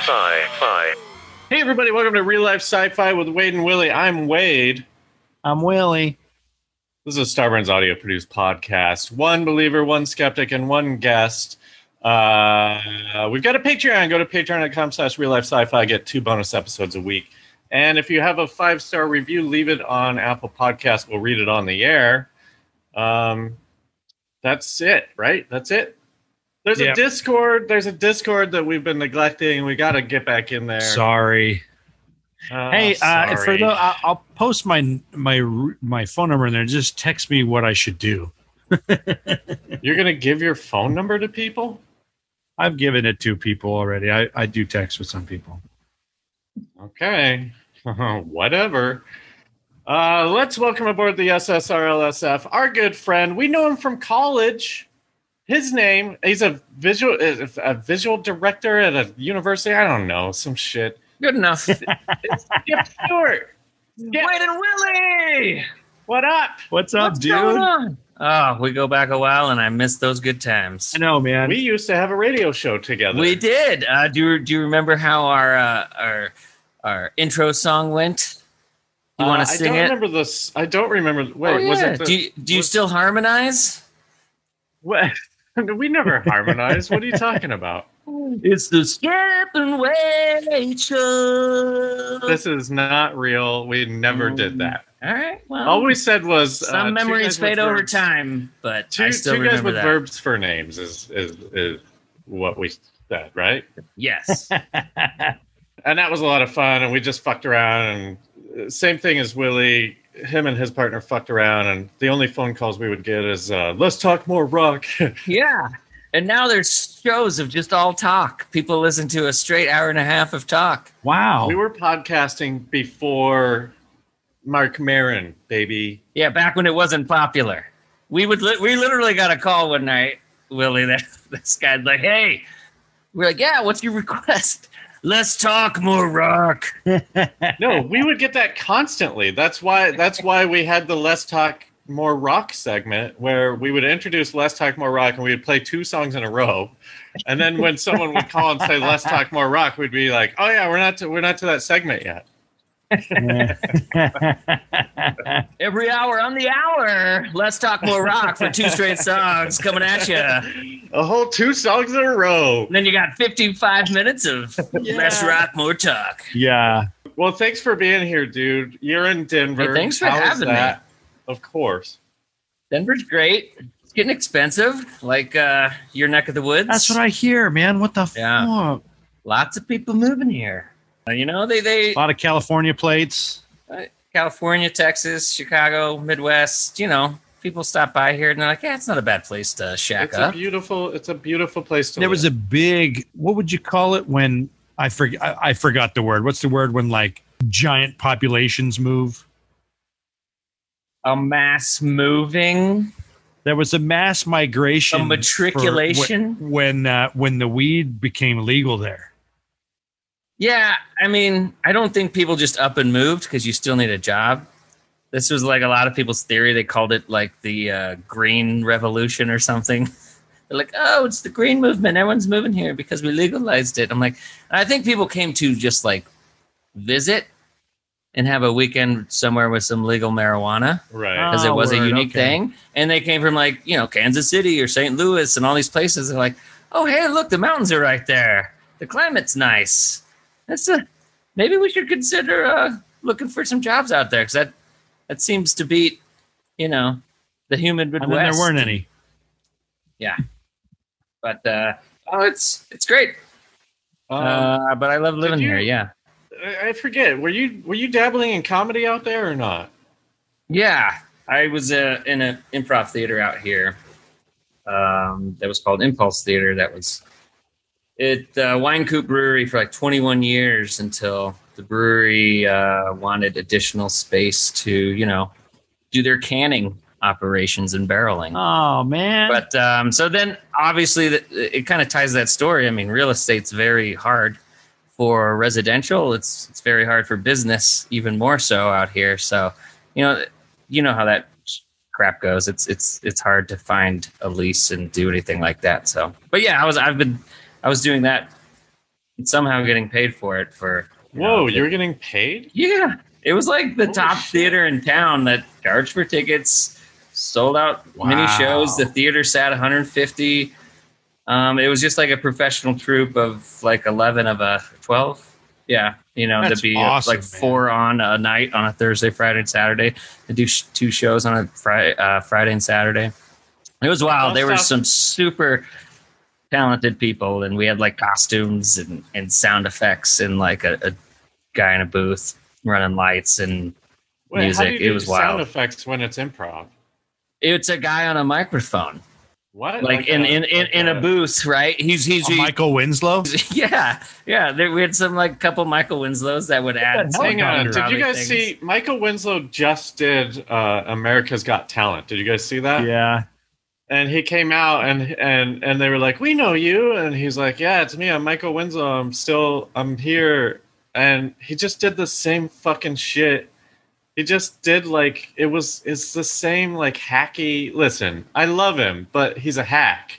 Sci-fi. Hey everybody, welcome to Real Life Sci-Fi with Wade and Willie. I'm Wade. I'm Willie. This is a Starburns audio produced podcast. One believer, one skeptic, and one guest. We've got a Patreon. Go to patreon.com/Real Life Sci-Fi. Get 2 bonus episodes a week. And if you have a 5-star review, leave it on Apple Podcasts. We'll read it on the air. That's it, right? That's it. There's a Discord. There's a Discord that we've been neglecting. We got to get back in there. Sorry. Hey, sorry. I'll post my phone number in there. Just text me what I should do. You're going to give your phone number to people? I've given it to people already. I do text with some people. Okay. Whatever. Let's welcome aboard the SSRLSF, our good friend. We know him from college. His name, he's a visual director at a university. I don't know, some shit. Good enough. It's Skip Stewart. Wade and Willie! What up? What's up, What's dude? going on? Oh, we go back a while, and I miss those good times. I know, man. We used to have a radio show together. We did. Do you remember how our intro song went? You want to sing it? I don't remember this. I don't remember. Wait, was it? Do you still harmonize? What? We never harmonized. What are you talking about? It's the Skip and Wade show. This is not real. We never did that. All right. Well, All we said was some memories fade over time, but I still two guys remember with that. verbs for names is what we said, right? Yes. And that was a lot of fun, and we just fucked around. And same thing as Willie, him and his partner fucked around, and the only phone calls we would get is, let's talk more rock. Yeah. And now there's shows of just all talk. People listen to a straight hour and a half of talk. Wow. We were podcasting before Mark Maron, baby. Yeah, back when it wasn't popular. We literally got a call one night, Willie, that this guy's like, hey. We're like, yeah, what's your request? Let's talk more rock. No, we would get that constantly. That's why we had the Let's Talk More Rock segment, where we would introduce Let's Talk More Rock, and we would play 2 songs in a row. And then when someone would call and say Let's Talk More Rock, we'd be like, oh yeah, we're not to that segment yet. Every hour on the hour, let's talk more rock for 2 straight songs coming at you. A whole 2 songs in a row. And then you got 55 minutes of less rock, more talk. Yeah. Well, thanks for being here, dude. You're in Denver. Hey, thanks for How is having that? me. Of course. Denver's great. It's getting expensive, like your neck of the woods. That's what I hear, man. What the fuck? Lots of people moving here. You know, they A lot of California plates. California, Texas, Chicago, Midwest. You know, people stop by here and they're like, "Yeah, it's not a bad place to shack It's up." It's a beautiful place to There live. was a big, what would you call it when, I forgot the word. What's the word when like giant populations move? A mass moving, There was a mass migration. a matriculation. when the weed became legal there. Yeah, I mean, I don't think people just up and moved because you still need a job. This was like a lot of people's theory. They called it like the green revolution or something. They're like, oh, it's the green movement. Everyone's moving here because we legalized it. I'm like, I think people came to just like visit and have a weekend somewhere with some legal marijuana. right. Because it was a word, unique okay. thing. And they came from like, you know, Kansas City or St. Louis and all these places. They're like, oh, hey, look, the mountains are right there. The climate's nice. Maybe we should consider looking for some jobs out there, because that seems to beat, you know, the humid Midwest. And then there weren't any. Yeah. But, it's great. But I love living here, yeah. I forget. Were you dabbling in comedy out there or not? Yeah, I was in an improv theater out here that was called Impulse Theater. That was Wine Coop Brewery for like 21 years until the brewery wanted additional space to, you know, do their canning operations and barreling. Oh, man. But so then obviously it kind of ties that story. I mean, real estate's very hard for residential. It's very hard for business, even more so out here. So, you know how that crap goes. It's hard to find a lease and do anything like that. So, but yeah, I was doing that and somehow getting paid for it. For Whoa, you're getting paid? Yeah, it was like the Holy top shit. theater in town that charged for tickets, sold out mini Wow. shows. The theater sat 150. It was just like a professional troupe of like 11 of a 12. Yeah, That's to be awesome, like man. 4 on a night on a Thursday, Friday, and Saturday. They do 2 shows on a Friday and Saturday. It was wild. There were some super talented people, and we had like costumes and sound effects and like a guy in a booth running lights and Wait, music. how do you It do was sound wild. effects when it's improv? It's a guy on a microphone, What? like in a booth, right? He's Michael Winslow. yeah. We had some like couple Michael Winslows that would add. Hang on. Did you probably guys things. see Michael Winslow just did America's Got Talent? Did you guys see that? Yeah. And he came out and they were like, "We know you," and he's like, "Yeah, it's me. I'm Michael Winslow. I'm here." And he just did the same fucking shit. He just did like it's the same like hacky. Listen, I love him, but he's a hack.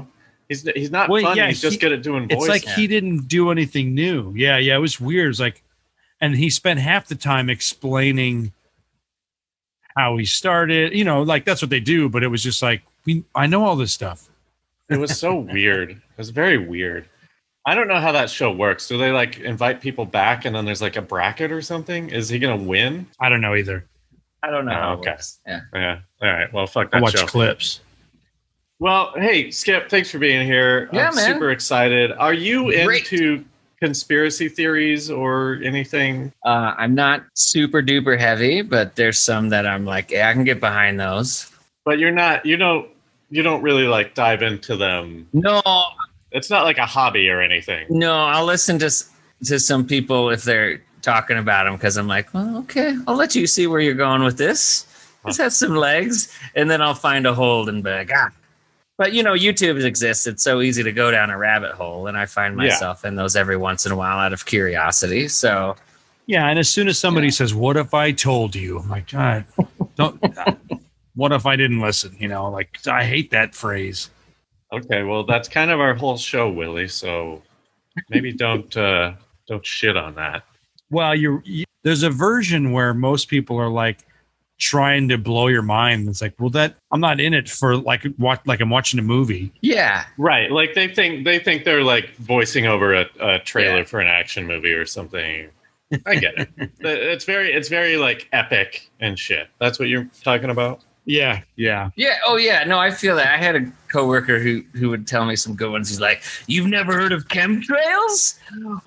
He's not Well, funny. yeah, he's just good at doing voice. It's like he didn't do anything new. Yeah, it was weird. It's like, and he spent half the time explaining how he started. Like that's what they do. But it was just like I know all this stuff. It was so weird. It was very weird. I don't know how that show works. Do they like invite people back and then there's like a bracket or something? Is he gonna win? I don't know either. I don't know. Oh, how it okay. works. Yeah. Yeah. All right. Well, fuck I that watch show. clips. Well, hey, Skip, thanks for being here. Yeah, I'm man. super excited. Are you Great. into conspiracy theories or anything? I'm not super duper heavy, but there's some that I'm like, yeah, I can get behind those. But you don't really like dive into them. No, It's not like a hobby or anything. No, I'll listen to some people if they're talking about them because I'm like, well, okay, I'll let you see where you're going with this. This has some legs, and then I'll find a hold and be like, ah. But YouTube exists. It's so easy to go down a rabbit hole, and I find myself in those every once in a while out of curiosity. So Yeah, and as soon as somebody says, "What if I told you?" I'm like, God, don't. What if I didn't listen? Like I hate that phrase. Okay, well, that's kind of our whole show, Willie. So maybe don't shit on that. Well, there's a version where most people are like trying to blow your mind. It's like, well, that I'm not in it for like I'm watching a movie. yeah, Right, like they think they're like voicing over a trailer Yeah. for an action movie or something. I get it. It's very like epic and shit. That's what you're talking about. Yeah. Oh yeah. No, I feel that. I had a coworker who would tell me some good ones. He's like, "You've never heard of chemtrails?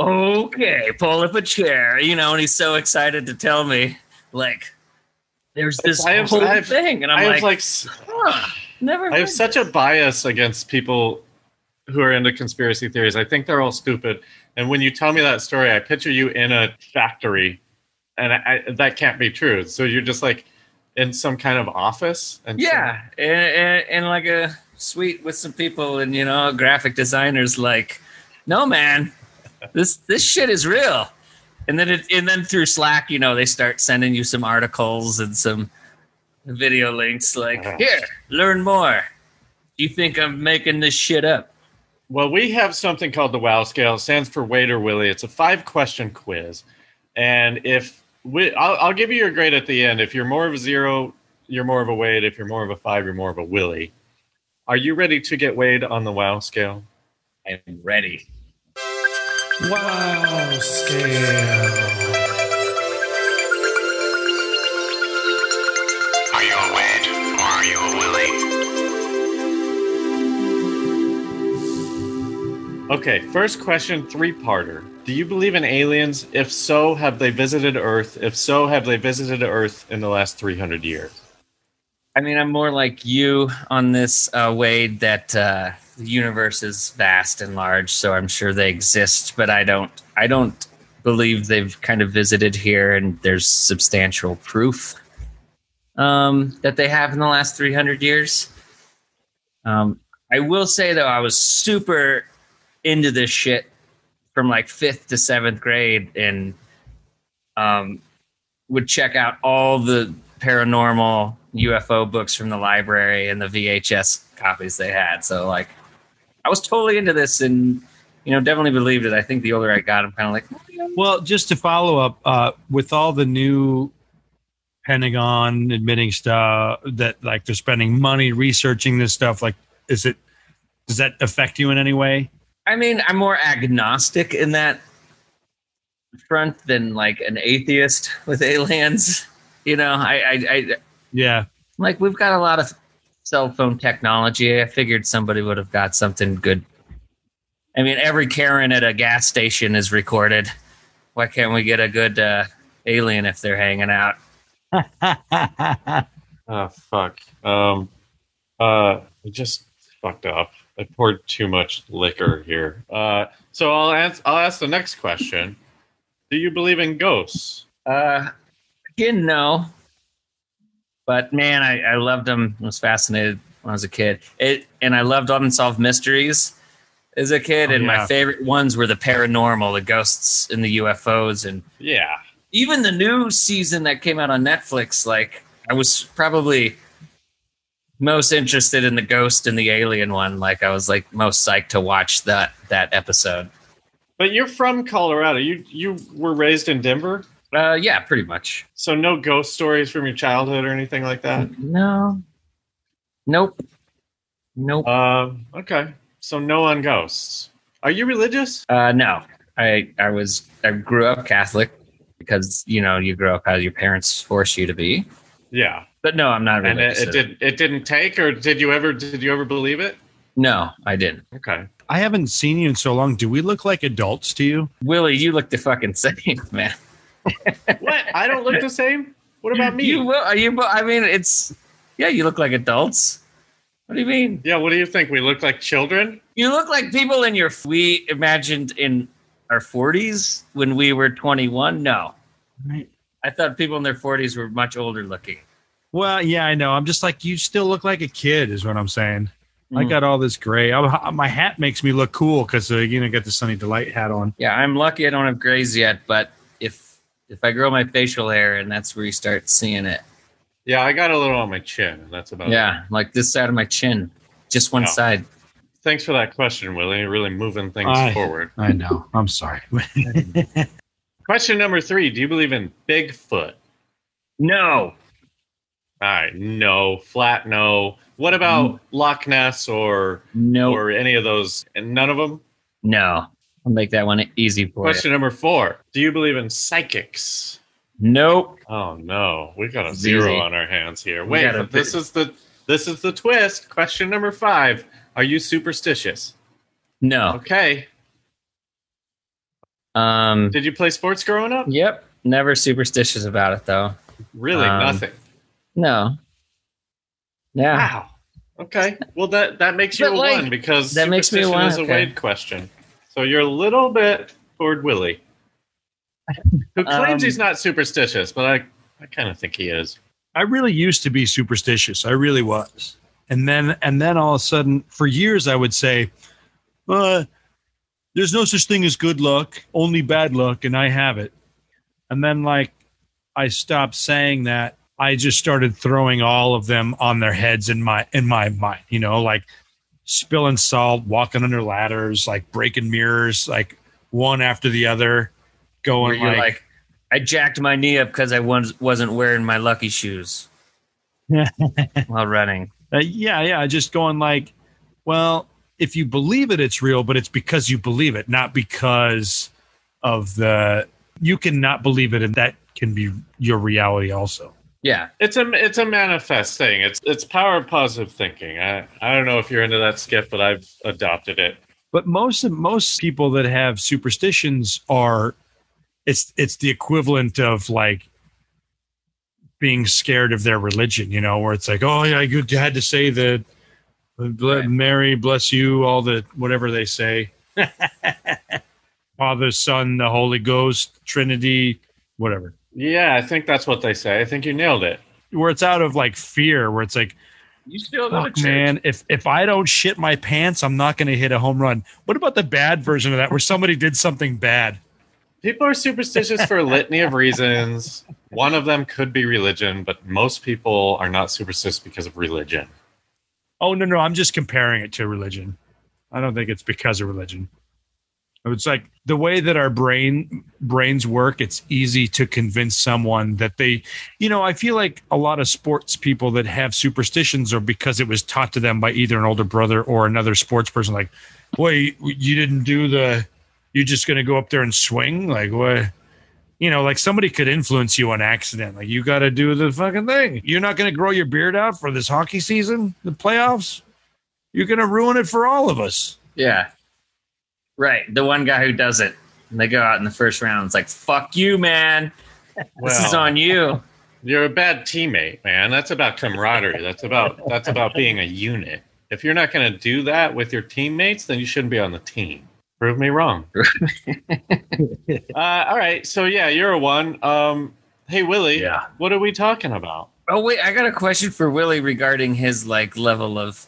Okay, pull up a chair." And he's so excited to tell me, like, there's this I have- whole I have- thing, and I'm I have like, like never. I have heard such a bias against people who are into conspiracy theories. I think they're all stupid. And when you tell me that story, I picture you in a factory, and that can't be true. So you're just like in some kind of office. And Yeah, and like a suite with some people, and graphic designers like, no man, this shit is real. And then through Slack, they start sending you some articles and some video links like, here, learn more. You think I'm making this shit up? Well, we have something called the WOW scale. It stands for Wade or Willie. It's a 5-question quiz, and I'll give you your grade at the end. If you're more of a 0, you're more of a Wade. If you're more of a 5, you're more of a Willie. Are you ready to get Wade on the WOW scale? I'm ready. Wow, scale. Are you a Wade or are you a Willie? Okay, first question, 3-parter. Do you believe in aliens? If so, have they visited Earth? If so, have they visited Earth in the last 300 years? I mean, I'm more like you on this, Wade, that the universe is vast and large, so I'm sure they exist, but I don't believe they've kind of visited here, and there's substantial proof that they have in the last 300 years. I will say, though, I was super into this shit from like 5th to 7th grade, and would check out all the paranormal UFO books from the library and the VHS copies they had. So like, I was totally into this in definitely believed it. I think the older I got, I'm kind of like, Well, just to follow up, with all the new Pentagon admitting stuff that like they're spending money researching this stuff, like, does that affect you in any way? I mean, I'm more agnostic in that front than like an atheist with aliens. I Yeah. like we've got a lot of cell phone technology. I figured somebody would have got something good. I mean, every Karen at a gas station is recorded. Why can't we get a good alien if they're hanging out? Oh fuck. I just fucked up. I poured too much liquor here. So I'll ask the next question. Do you believe in ghosts? Again, no. But man, I loved them. I was fascinated when I was a kid. And I loved Unsolved Mysteries as a kid. And my favorite ones were the paranormal, the ghosts and the UFOs. And Yeah. even the new season that came out on Netflix, like I was probably most interested in the ghost and the alien one. Like I was like most psyched to watch that episode. But you're from Colorado. You were raised in Denver? Yeah, pretty much. So no ghost stories from your childhood or anything like that? No. Nope. Okay. So no on ghosts. Are you religious? No. I grew up Catholic because, you grow up how your parents force you to be. Yeah. But no, I'm not And religious. it didn't take, or did you ever believe it? No, I didn't. Okay. I haven't seen you in so long. Do we look like adults to you? Willie, you look the fucking same, man. What? I don't look the same? What about me? You look like adults. What do you mean? Yeah, what do you think? We look like children? You look like people we imagined in our 40s when we were 21. No. Right. I thought people in their 40s were much older looking. Well, yeah, I know. I'm just like, you still look like a kid is what I'm saying. I got all this gray. My hat makes me look cool because, I got the Sunny Delight hat on. Yeah, I'm lucky I don't have grays yet, but if I grow my facial hair, and that's where you start seeing it. Yeah, I got a little on my chin, and that's about it. Yeah, like this side of my chin. Just one side. Thanks for that question, Willie. You're really moving things forward. I know. I'm sorry. Question number 3. Do you believe in Bigfoot? No. All right, no. Flat no. What about Loch Ness or any of those? And none of them? No. I'll make that one easy for you. Question number 4. Do you believe in psychics? Nope. Oh no, we've got a It's 0 easy. on our hands here. We Wait, got a but this is the twist. Question number 5. Are you superstitious? No. Okay. Did you play sports growing up? Yep. Never superstitious about it though. Really, nothing. No. Yeah. Wow. Okay. Well, that makes you But, a like, 1 because that makes me a superstition 1, is a okay. Wade question. So you're a little bit toward Willie, who claims he's not superstitious, but I kind of think he is. I really used to be superstitious. I really was. And then all of a sudden, for years, I would say, there's no such thing as good luck, only bad luck, and I have it. And then, I stopped saying that. I just started throwing all of them on their heads in my mind, like spilling salt, walking under ladders, like breaking mirrors, like one after the other, Where going you're like, I jacked my knee up because I wasn't wearing my lucky shoes while running. yeah, just going like, well, if you believe it, it's real, but it's because you believe it, not because of you can not believe it, and that can be your reality also. Yeah. It's a manifest thing. It's power of positive thinking. I don't know if you're into that, Skip, but I've adopted it. But most people that have superstitions are, it's the equivalent of like being scared of their religion, where it's like, oh yeah, you had to say that, Mary bless you, all the whatever they say, Father, Son, the Holy Ghost, Trinity, whatever. Yeah, I think that's what they say. I think you nailed it. Where it's out of like fear, where it's like, You still go to fuck, church. man, if I don't shit my pants, I'm not going to hit a home run. What about the bad version of that, where somebody did something bad? People are superstitious for a litany of reasons. One of them could be religion, but most people are not superstitious because of religion. Oh, no, I'm just comparing it to religion. I don't think it's because of religion. It's like the way that our brains work, it's easy to convince someone that they, I feel like a lot of sports people that have superstitions are because it was taught to them by either an older brother or another sports person. Like, wait, you didn't do you're just going to go up there and swing? Like, what? Like somebody could influence you on accident. Like, you got to do the fucking thing. You're not going to grow your beard out for this hockey season, the playoffs? You're going to ruin it for all of us. Yeah. Right. The one guy who does it, and they go out in the first round. It's like, fuck you, man. This is on you. You're a bad teammate, man. That's about camaraderie. That's about being a unit. If you're not going to do that with your teammates, then you shouldn't be on the team. Prove me wrong. All right. So, yeah, you're a 1. Hey, Willie, what are we talking about? Oh, wait. I got a question for Willie regarding his level of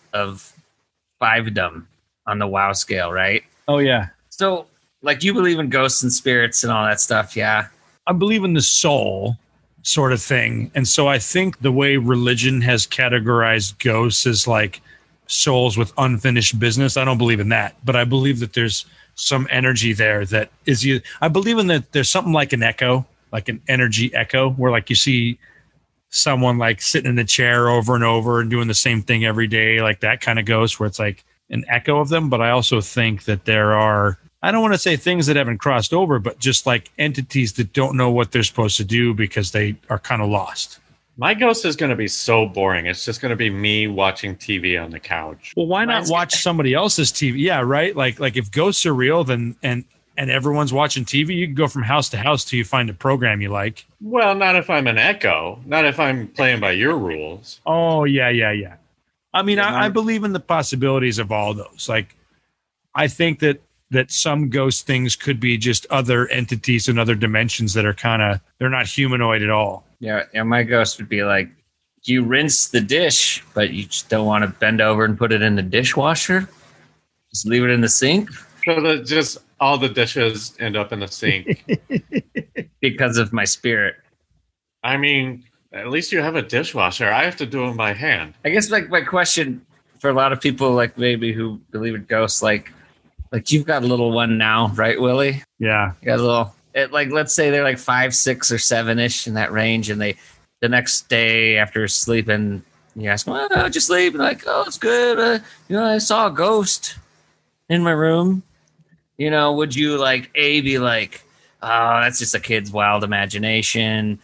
fivedom on the WoW scale, right? Oh, yeah. So, you believe in ghosts and spirits and all that stuff, yeah? I believe in the soul sort of thing. And so I think the way religion has categorized ghosts as like souls with unfinished business, I don't believe in that. But I believe that there's some energy there that is you. I believe in that there's something like an echo, like an energy echo, where like you see someone like sitting in a chair over and over and doing the same thing every day, like that kind of ghost where it's like an echo of them. But I also think that there are, I don't want to say things that haven't crossed over, but just like entities that don't know what they're supposed to do because they are kind of lost. My ghost is going to be so boring. It's just going to be me watching TV on the couch. Well, why not watch somebody else's TV? Yeah, right. Like if ghosts are real, then and everyone's watching TV, you can go from house to house till you find a program you like. Well, not if I'm an echo. Not if I'm playing by your rules. Oh, yeah. I mean, I believe in the possibilities of all those. Like, I think that some ghost things could be just other entities in other dimensions that are they're not humanoid at all. Yeah, my ghost would be like, you rinse the dish, but you just don't want to bend over and put it in the dishwasher? Just leave it in the sink? So that just all the dishes end up in the sink. Because of my spirit. I mean, at least you have a dishwasher. I have to do them by hand. I guess my question for a lot of people like maybe who believe in ghosts, like you've got a little one now, right, Willie? Yeah. You got a little, let's say they're like 5, 6, or 7-ish in that range, and the next day after sleeping, you ask them, "Oh, just sleep," and like, "Oh, it's good. I saw a ghost in my room." Would you be like, "Oh, that's just a kid's wild imagination,"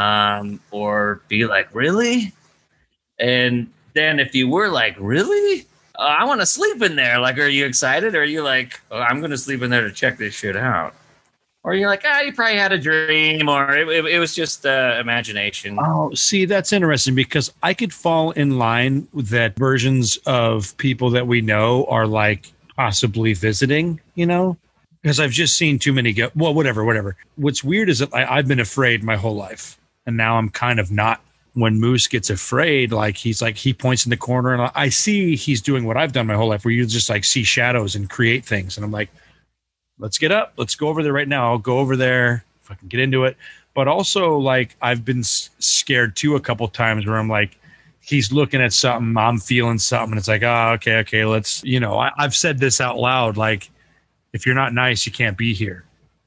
or be like, "Really?" And then if you were like, "Really? I want to sleep in there." Like, are you excited? Or are you like, "Oh, I'm going to sleep in there to check this shit out"? Or you're like, you probably had a dream, or it was just imagination. Oh, see, that's interesting because I could fall in line with that versions of people that we know are like possibly visiting, because I've just seen too many whatever. What's weird is that I've been afraid my whole life, and now I'm kind of not. When Moose gets afraid, he points in the corner, and I see he's doing what I've done my whole life, where you just like see shadows and create things, and I'm like, let's get up. Let's go over there right now. I'll go over there if I can get into it. But also, like, I've been scared too a couple times where I'm like, he's looking at something, I'm feeling something. And it's like, okay, let's, I've said this out loud. Like, if you're not nice, you can't be here.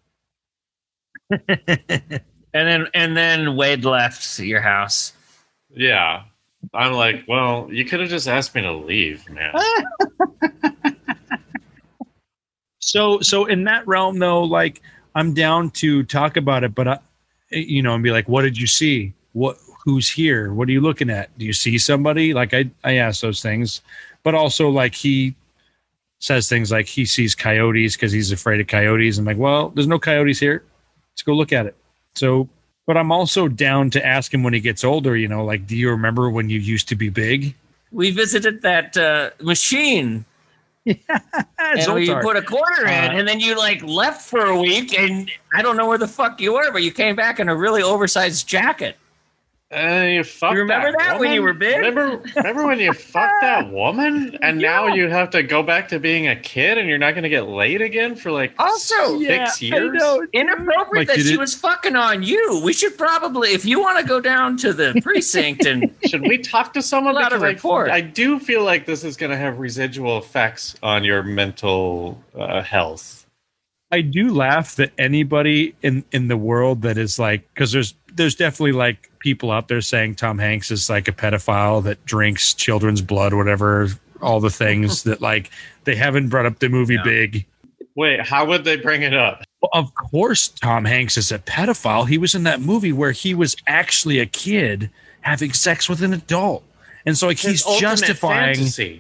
And then Wade left your house. Yeah. I'm like, well, you could have just asked me to leave, man. So in that realm, though, like, I'm down to talk about it, but and be like, what did you see? Who's here? What are you looking at? Do you see somebody? Like, I ask those things, but also like he says things like he sees coyotes because he's afraid of coyotes. I'm like, well, there's no coyotes here. Let's go look at it. So, but I'm also down to ask him when he gets older, like, do you remember when you used to be big? We visited that machine. Yeah, and you put a quarter in, and then you left for a week, and I don't know where the fuck you were, but you came back in a really oversized jacket. You remember that when you were big? Remember when you fucked that woman, and now you have to go back to being a kid, and you're not going to get laid again for also 6 years? Inappropriate that she was fucking on you. We should probably, if you want to go down to the precinct and should we talk to someone? Because report. I do feel like this is going to have residual effects on your mental health. I do laugh that anybody in the world that is like, because there's definitely like people out there saying Tom Hanks is like a pedophile that drinks children's blood, or whatever, all the things that like they haven't brought up the movie Big. Wait, how would they bring it up? Well, of course, Tom Hanks is a pedophile. He was in that movie where he was actually a kid having sex with an adult, and so like His he's ultimate justifying. fantasy.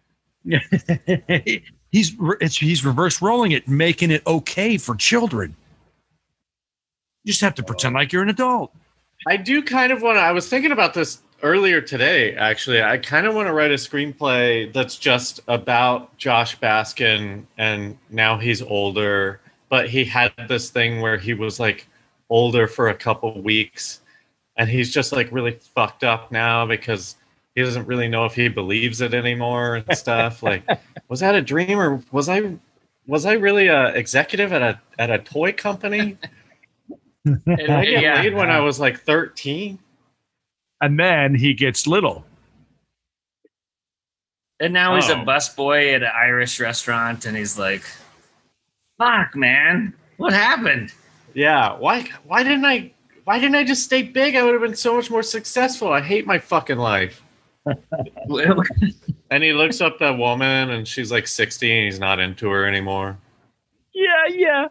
He's reverse rolling it, making it okay for children. You just have to pretend like you're an adult. I do kind of want to. I was thinking about this earlier today, actually. I kind of want to write a screenplay that's just about Josh Baskin, and now he's older, but he had this thing where he was like older for a couple weeks, and he's just like really fucked up now because he doesn't really know if he believes it anymore and stuff. Like, was that a dream, or was I really a executive at a toy company? Did I get laid when I was like 13? And then he gets little. And now he's a busboy at an Irish restaurant, and he's like, "Fuck, man, what happened?" Yeah, why didn't I just stay big? I would have been so much more successful. I hate my fucking life. And he looks up that woman, and she's like 60, and he's not into her anymore. Yeah.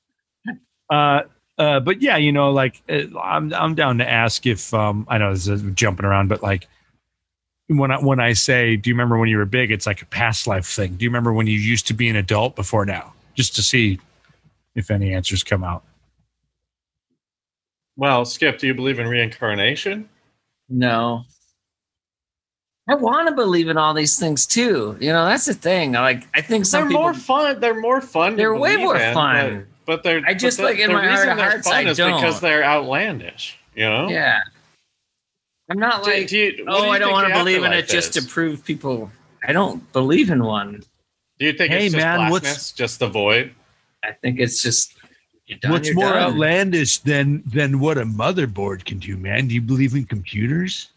But yeah, you know, like I'm down to ask if I know this is jumping around, but like when I say, do you remember when you were big? It's like a past life thing. Do you remember when you used to be an adult before now? Just to see if any answers come out. Well, Skip, do you believe in reincarnation? No. I want to believe in all these things too. You know, that's the thing. Like, I think some They're people more fun. They're more fun. They're to way believe more in, fun. But they're. I just but like in the my heart reason of they're hearts, fun I is don't. because they're outlandish. You know. Yeah. I'm not Do- like, do you- what do oh, you I don't think want the to believe in it afterlife just to is? prove people. I don't believe in one. Do you think Hey, it's just man, blackness, just the void? I think it's just you're done. What's you're more done. outlandish than what a motherboard can do, man? Do you believe in computers?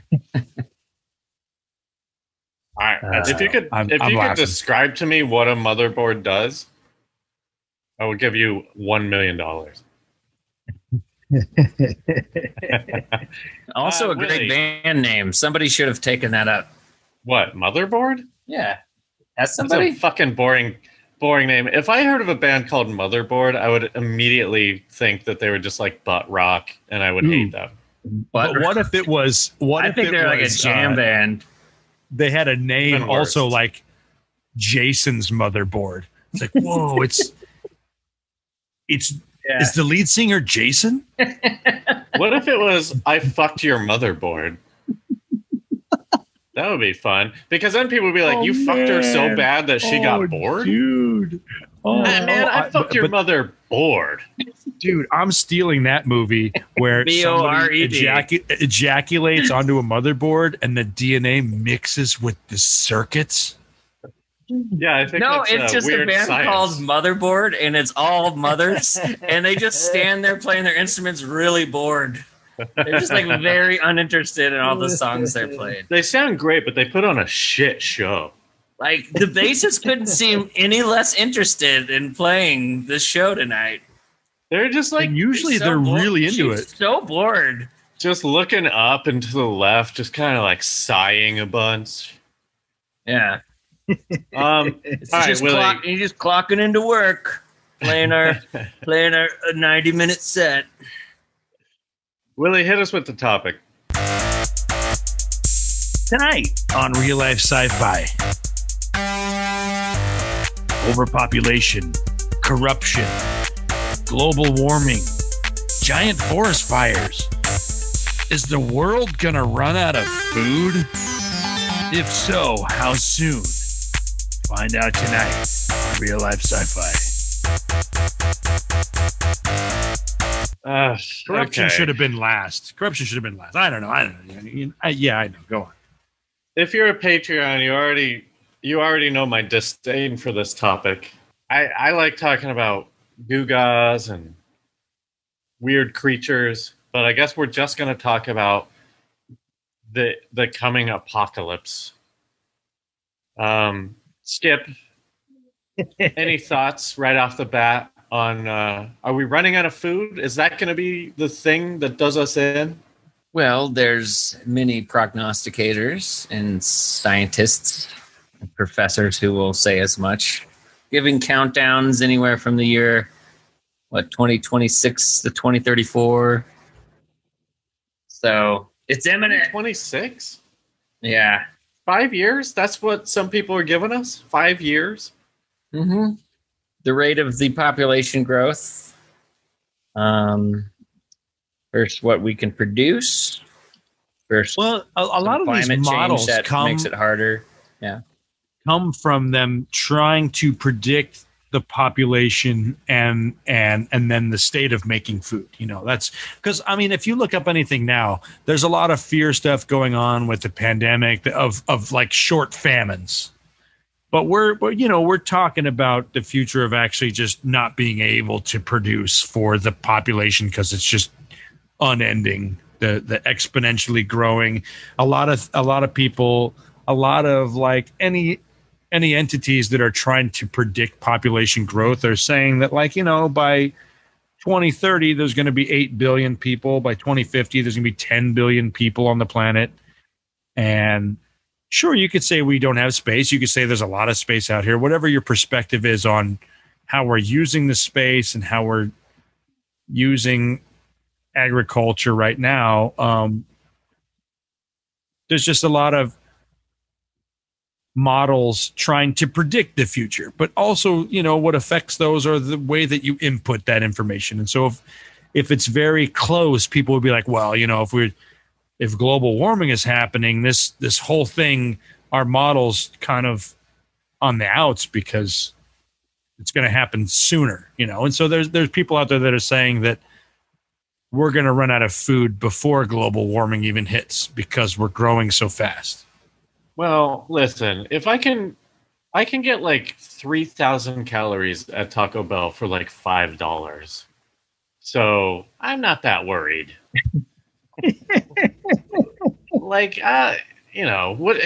All right. If you could, I'm if you could laughing. describe to me what a motherboard does, I would give you $1 million. Also, a great Willie. band name. Somebody should have taken that up. What, motherboard? Yeah. That's Has somebody? a fucking boring name. If I heard of a band called Motherboard, I would immediately think that they were just like butt rock, and I would hate them. But what if it was? What I if think it they're like a was, jam band. They had a name Even worse. also like Jason's motherboard. It's like, whoa, it's Yeah. is the lead singer Jason? What if it was I fucked your motherboard? That would be fun, because then people would be like, Oh, "You fucked her so man. bad that she got bored." dude. Oh, Man, I fucked your but- motherboard. dude. I'm stealing that movie where somebody BORED. ejaculates onto a motherboard and the DNA mixes with the circuits. Yeah, I think No, that's, it's just a weird band science. called Motherboard, and it's all mothers, and they just stand there playing their instruments really bored. They're just like very uninterested in all the songs they're playing. They sound great, but they put on a shit show. Like the bassist couldn't seem any less interested in playing this show tonight. They're just like And usually So they're bored. really into She's it. So bored. just looking up and to the left, just kind of like sighing a bunch. Yeah. All It's right, just Willie. you're just clocking into work, playing our 90-minute set. Willie, hit us with the topic. Tonight on Real Life Sci-Fi. Overpopulation, corruption, global warming, giant forest fires. Is the world gonna run out of food? If so, how soon? Find out tonight on Real Life Sci-Fi. Corruption should have been last. Corruption should have been last. I don't know. Yeah, I know. Go on. If you're a Patreon, you already know my disdain for this topic. I like talking about Gugas and weird creatures, but I guess we're just going to talk about the coming apocalypse. Skip, any thoughts right off the bat on are we running out of food? Is that going to be the thing that does us in? Well, there's many prognosticators and scientists and professors who will say as much, giving countdowns anywhere from the year 2026 to 2034. So it's imminent. 26? Yeah. 5 years? That's what some people are giving us? 5 years? Mm-hmm. The rate of the population growth. First, what we can produce. First, Well, a lot of these climate change models that makes it harder. Yeah. come from them trying to predict the population and then the state of making food. You know, that's because I mean, if you look up anything now, there's a lot of fear stuff going on with the pandemic of like short famines. But we're talking about the future of actually just not being able to produce for the population because it's just unending, the exponentially growing. A lot of people, a lot of like any entities that are trying to predict population growth are saying that, like, you know, by 2030 there's going to be 8 billion people, by 2050 there's going to be 10 billion people on the planet. And sure, you could say we don't have space, you could say there's a lot of space out here, whatever your perspective is on how we're using the space and how we're using agriculture right now. There's just a lot of models trying to predict the future, but also, you know, what affects those are the way that you input that information. And so if it's very close, people would be like, well, you know, if global warming is happening, this whole thing, our model's kind of on the outs because it's going to happen sooner, you know. And so there's people out there that are saying that we're going to run out of food before global warming even hits because we're growing so fast. Well, listen, if I can get like 3,000 calories at Taco Bell for like $5. So I'm not that worried. Like, you know, what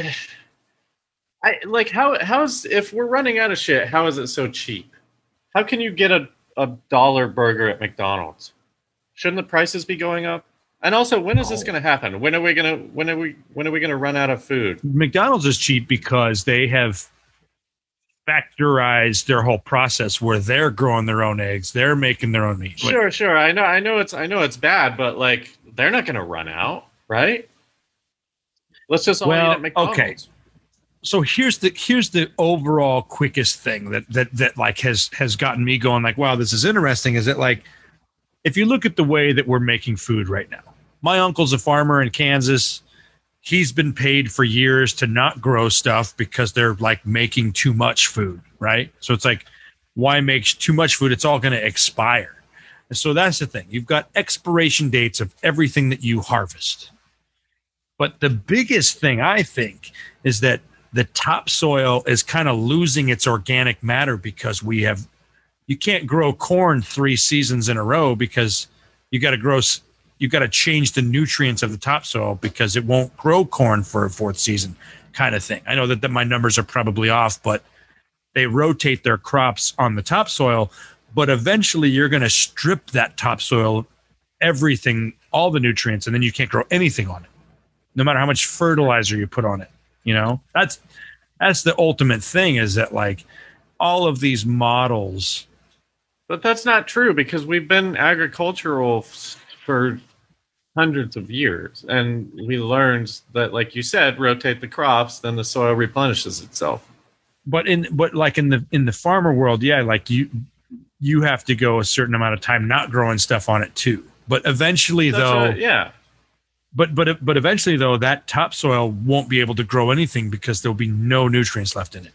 I like how's if we're running out of shit, how is it so cheap? How can you get a dollar burger at McDonald's? Shouldn't the prices be going up? And also, when is this going to happen? When are we going to run out of food? McDonald's is cheap because they have factorized their whole process where they're growing their own eggs, they're making their own meat. Sure. I know it's bad, but like they're not going to run out, right? Let's just all eat at McDonald's. Okay. So here's the overall quickest thing that like has gotten me going like, wow, this is interesting. Is that like, if you look at the way that we're making food right now, my uncle's a farmer in Kansas. He's been paid for years to not grow stuff because they're like making too much food, right? So it's like, why make too much food? It's all going to expire. And so that's the thing. You've got expiration dates of everything that you harvest. But the biggest thing, I think, is that the topsoil is kind of losing its organic matter because you can't grow corn 3 seasons in a row because you got to change the nutrients of the topsoil because it won't grow corn for a 4th season kind of thing. I know that my numbers are probably off, but they rotate their crops on the topsoil, but eventually you're going to strip that topsoil, everything, all the nutrients, and then you can't grow anything on it, no matter how much fertilizer you put on it. You know, that's the ultimate thing, is that like all of these models. But that's not true because we've been agricultural for hundreds of years, and we learned that, like you said, rotate the crops, then the soil replenishes itself. But in the farmer world, yeah, like you have to go a certain amount of time not growing stuff on it too. But eventually, yeah. But eventually, though, that topsoil won't be able to grow anything because there'll be no nutrients left in it.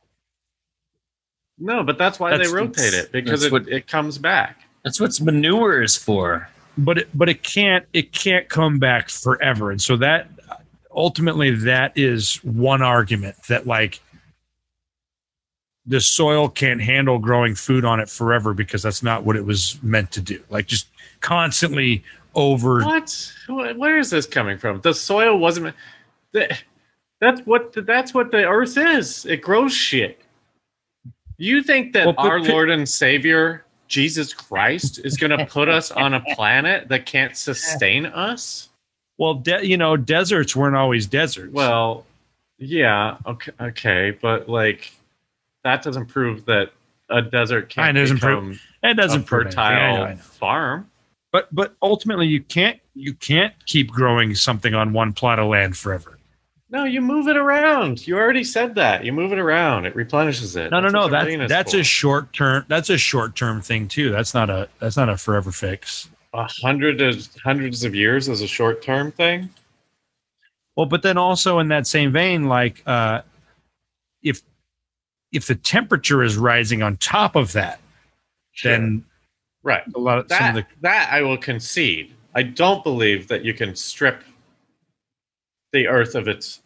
No, but that's why they rotate it, because it comes back. That's what manure is for. But it can't come back forever, and so that ultimately that is one argument, that like the soil can't handle growing food on it forever because that's not what it was meant to do. Like just constantly over. What? Where is this coming from? The soil wasn't. That's what the earth is. It grows shit. You think that our Lord and Savior Jesus Christ is going to put us on a planet that can't sustain us? Well, deserts weren't always deserts. Well, yeah, okay, but like that doesn't prove that a desert can't become it doesn't a prove fertile I know. farm. But ultimately, you can't keep growing something on one plot of land forever. No, you move it around. You already said that. You move it around. It replenishes it. No. That's a short term. That's a short term thing too. That's not a forever fix. Hundreds of years is a short term thing. Well, but then also in that same vein, like if the temperature is rising on top of that, then right. A lot of that I will concede. I don't believe that you can strip the earth of its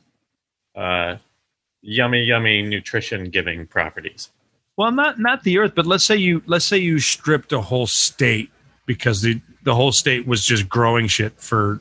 yummy nutrition giving properties. Well, not the earth, but let's say you stripped a whole state because the whole state was just growing shit for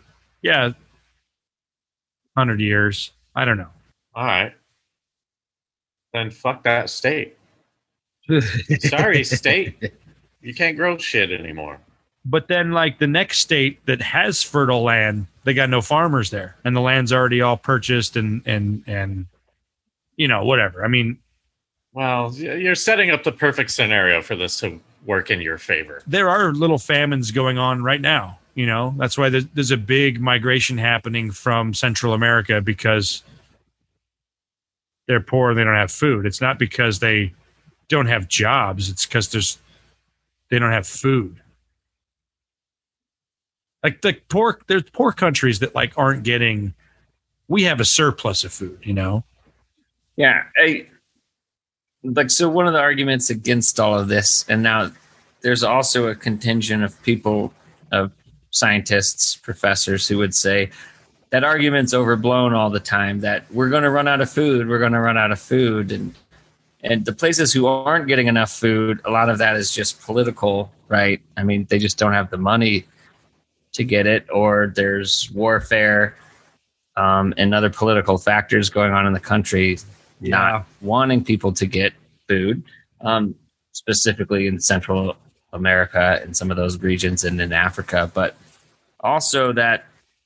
100 years. I don't know. All right. Then fuck that state. Sorry, state. You can't grow shit anymore. But then, like, the next state that has fertile land, they got no farmers there, and the land's already all purchased and whatever. I mean, well, you're setting up the perfect scenario for this to work in your favor. There are little famines going on right now. That's why there's a big migration happening from Central America because they're poor and they don't have food. It's not because they don't have jobs. It's because they don't have food. Like there's poor countries that like aren't getting. We have a surplus of food, Yeah, so one of the arguments against all of this, and now there's also a contingent of people, of scientists, professors who would say that argument's overblown all the time. That we're going to run out of food. We're going to run out of food, and the places who aren't getting enough food, a lot of that is just political, right? I mean, they just don't have the money to get it, or there's warfare and other political factors going on in the country, not wanting people to get food, specifically in Central America and some of those regions and in Africa, but also that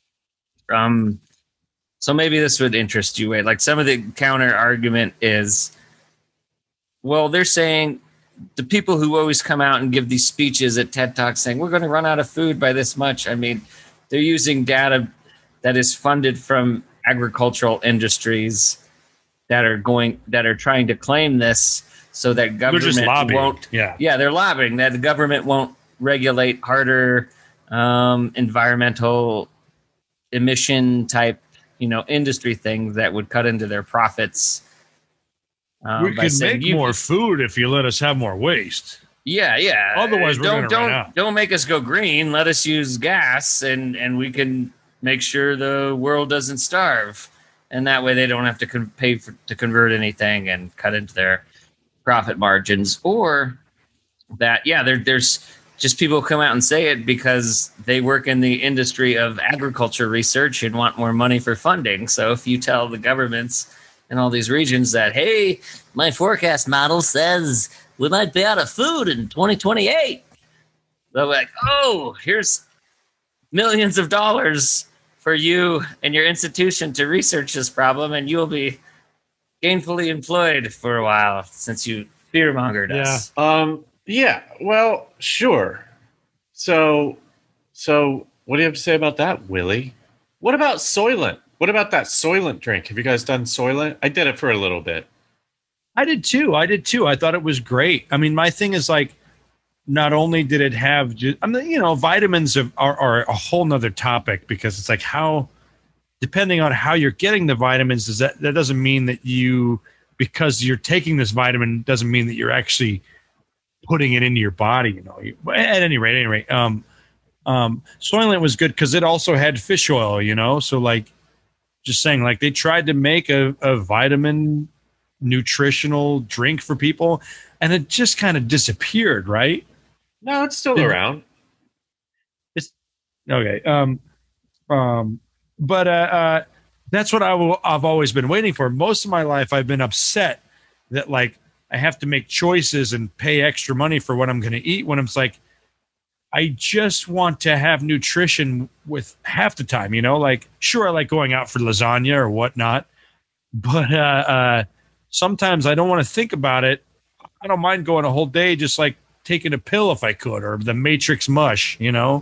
so maybe this would interest you. Like some of the counter argument is, well, they're saying the people who always come out and give these speeches at TED Talks saying we're going to run out of food by this much. I mean, they're using data that is funded from agricultural industries that are trying to claim this so that government won't. They're lobbying that the government won't regulate harder environmental emission type, industry things that would cut into their profits. We can make more food if you let us have more waste. Yeah. Otherwise, we're going to run out. Don't make us go green. Let us use gas, and we can make sure the world doesn't starve. And that way, they don't have to pay to convert anything and cut into their profit margins. Or that, there's just people come out and say it because they work in the industry of agriculture research and want more money for funding. So if you tell the governments in all these regions that, hey, my forecast model says we might be out of food in 2028. They're like, oh, here's millions of dollars for you and your institution to research this problem, and you'll be gainfully employed for a while since you fear-mongered us. Yeah, well, sure. So what do you have to say about that, Willie? What about Soylent? What about that Soylent drink? Have you guys done Soylent? I did it for a little bit. I did too. I thought it was great. I mean, my thing is like, not only did it have, vitamins are a whole nother topic because it's like how, depending on how you're getting the vitamins, that doesn't mean that because you're taking this vitamin doesn't mean that you're actually putting it into your body. At any rate, Soylent was good because it also had fish oil. So like, just saying, like they tried to make a vitamin nutritional drink for people, and it just kind of disappeared, right? No, it's still around. It's okay. But that's what I've always been waiting for. Most of my life, I've been upset that like I have to make choices and pay extra money for what I'm going to eat when I'm like, I just want to have nutrition with half the time, like, sure, I like going out for lasagna or whatnot, but sometimes I don't want to think about it. I don't mind going a whole day just like taking a pill if I could, or the Matrix mush,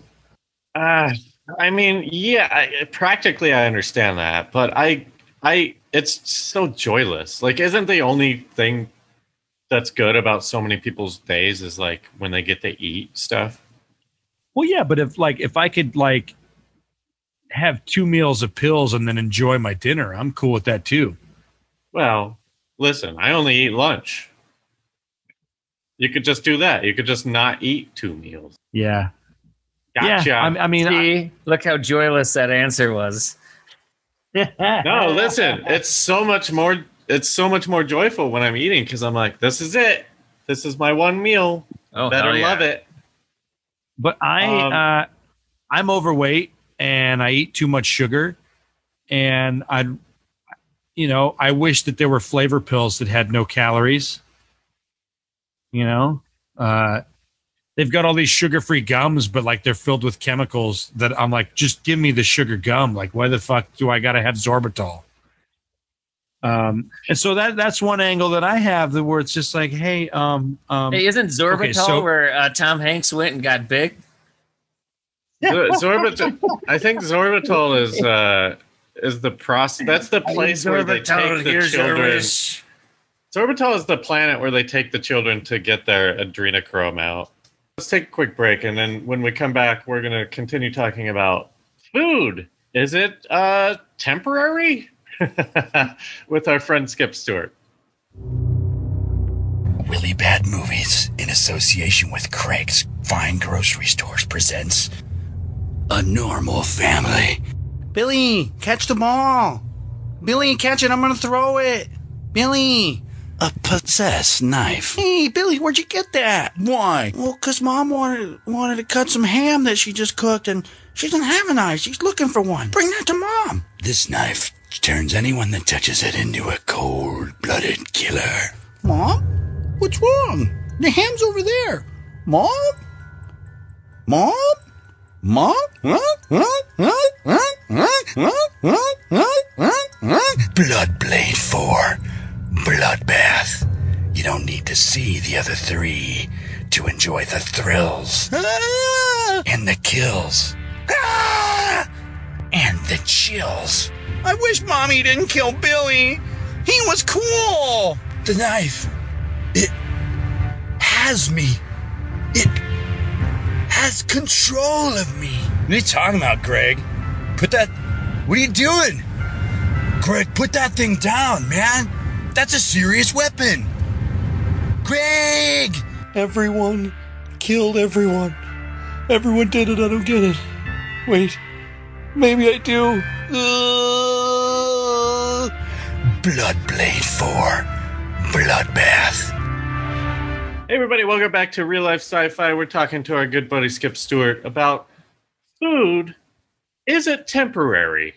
I mean, yeah, practically I understand that, but it's so joyless. Like, isn't the only thing that's good about so many people's days is like when they get to eat stuff? Well, yeah, but if I could like have 2 meals of pills and then enjoy my dinner, I'm cool with that too. Well, listen, I only eat lunch. You could just do that. You could just not eat 2 meals. Yeah. Gotcha. Yeah, look how joyless that answer was. No, listen, it's so much more joyful when I'm eating because I'm like, this is it. This is my one meal. Oh, better love it. But I'm overweight and I eat too much sugar, and I wish that there were flavor pills that had no calories. They've got all these sugar-free gums, but like they're filled with chemicals that I'm like, just give me the sugar gum. Like, why the fuck do I got to have Sorbitol? And so that's one angle that I have where it's just like, hey, isn't Sorbitol where Tom Hanks went and got big? Sorbitol. I think Sorbitol is the process. That's the place where they take the children. Sorbitol is the planet where they take the children to get their adrenochrome out. Let's take a quick break, and then when we come back, we're going to continue talking about food. Is it temporary? With our friend Skip Stewart. Willy Bad Movies, in association with Craig's Fine Grocery Stores, presents A Normal Family. Billy, catch the ball. Billy, catch it. I'm going to throw it. Billy. A possessed knife. Hey, Billy, where'd you get that? Why? Well, because Mom wanted to cut some ham that she just cooked, and she doesn't have a knife. She's looking for one. Bring that to Mom. This knife turns anyone that touches it into a cold-blooded killer. Mom? What's wrong? The ham's over there. Mom? Mom? Mom? Bloodblade 4. Bloodbath. You don't need to see the other 3 to enjoy the thrills. And the kills. And the chills. I wish Mommy didn't kill Billy. He was cool. The knife. It has me. It has control of me. What are you talking about, Greg? What are you doing? Greg, put that thing down, man. That's a serious weapon. Greg! Everyone killed everyone. Everyone did it. I don't get it. Wait. Maybe I do. Bloodblade 4. Bloodbath. Hey everybody, welcome back to Real Life Sci-Fi. We're talking to our good buddy Skip Stewart about food. Is it temporary?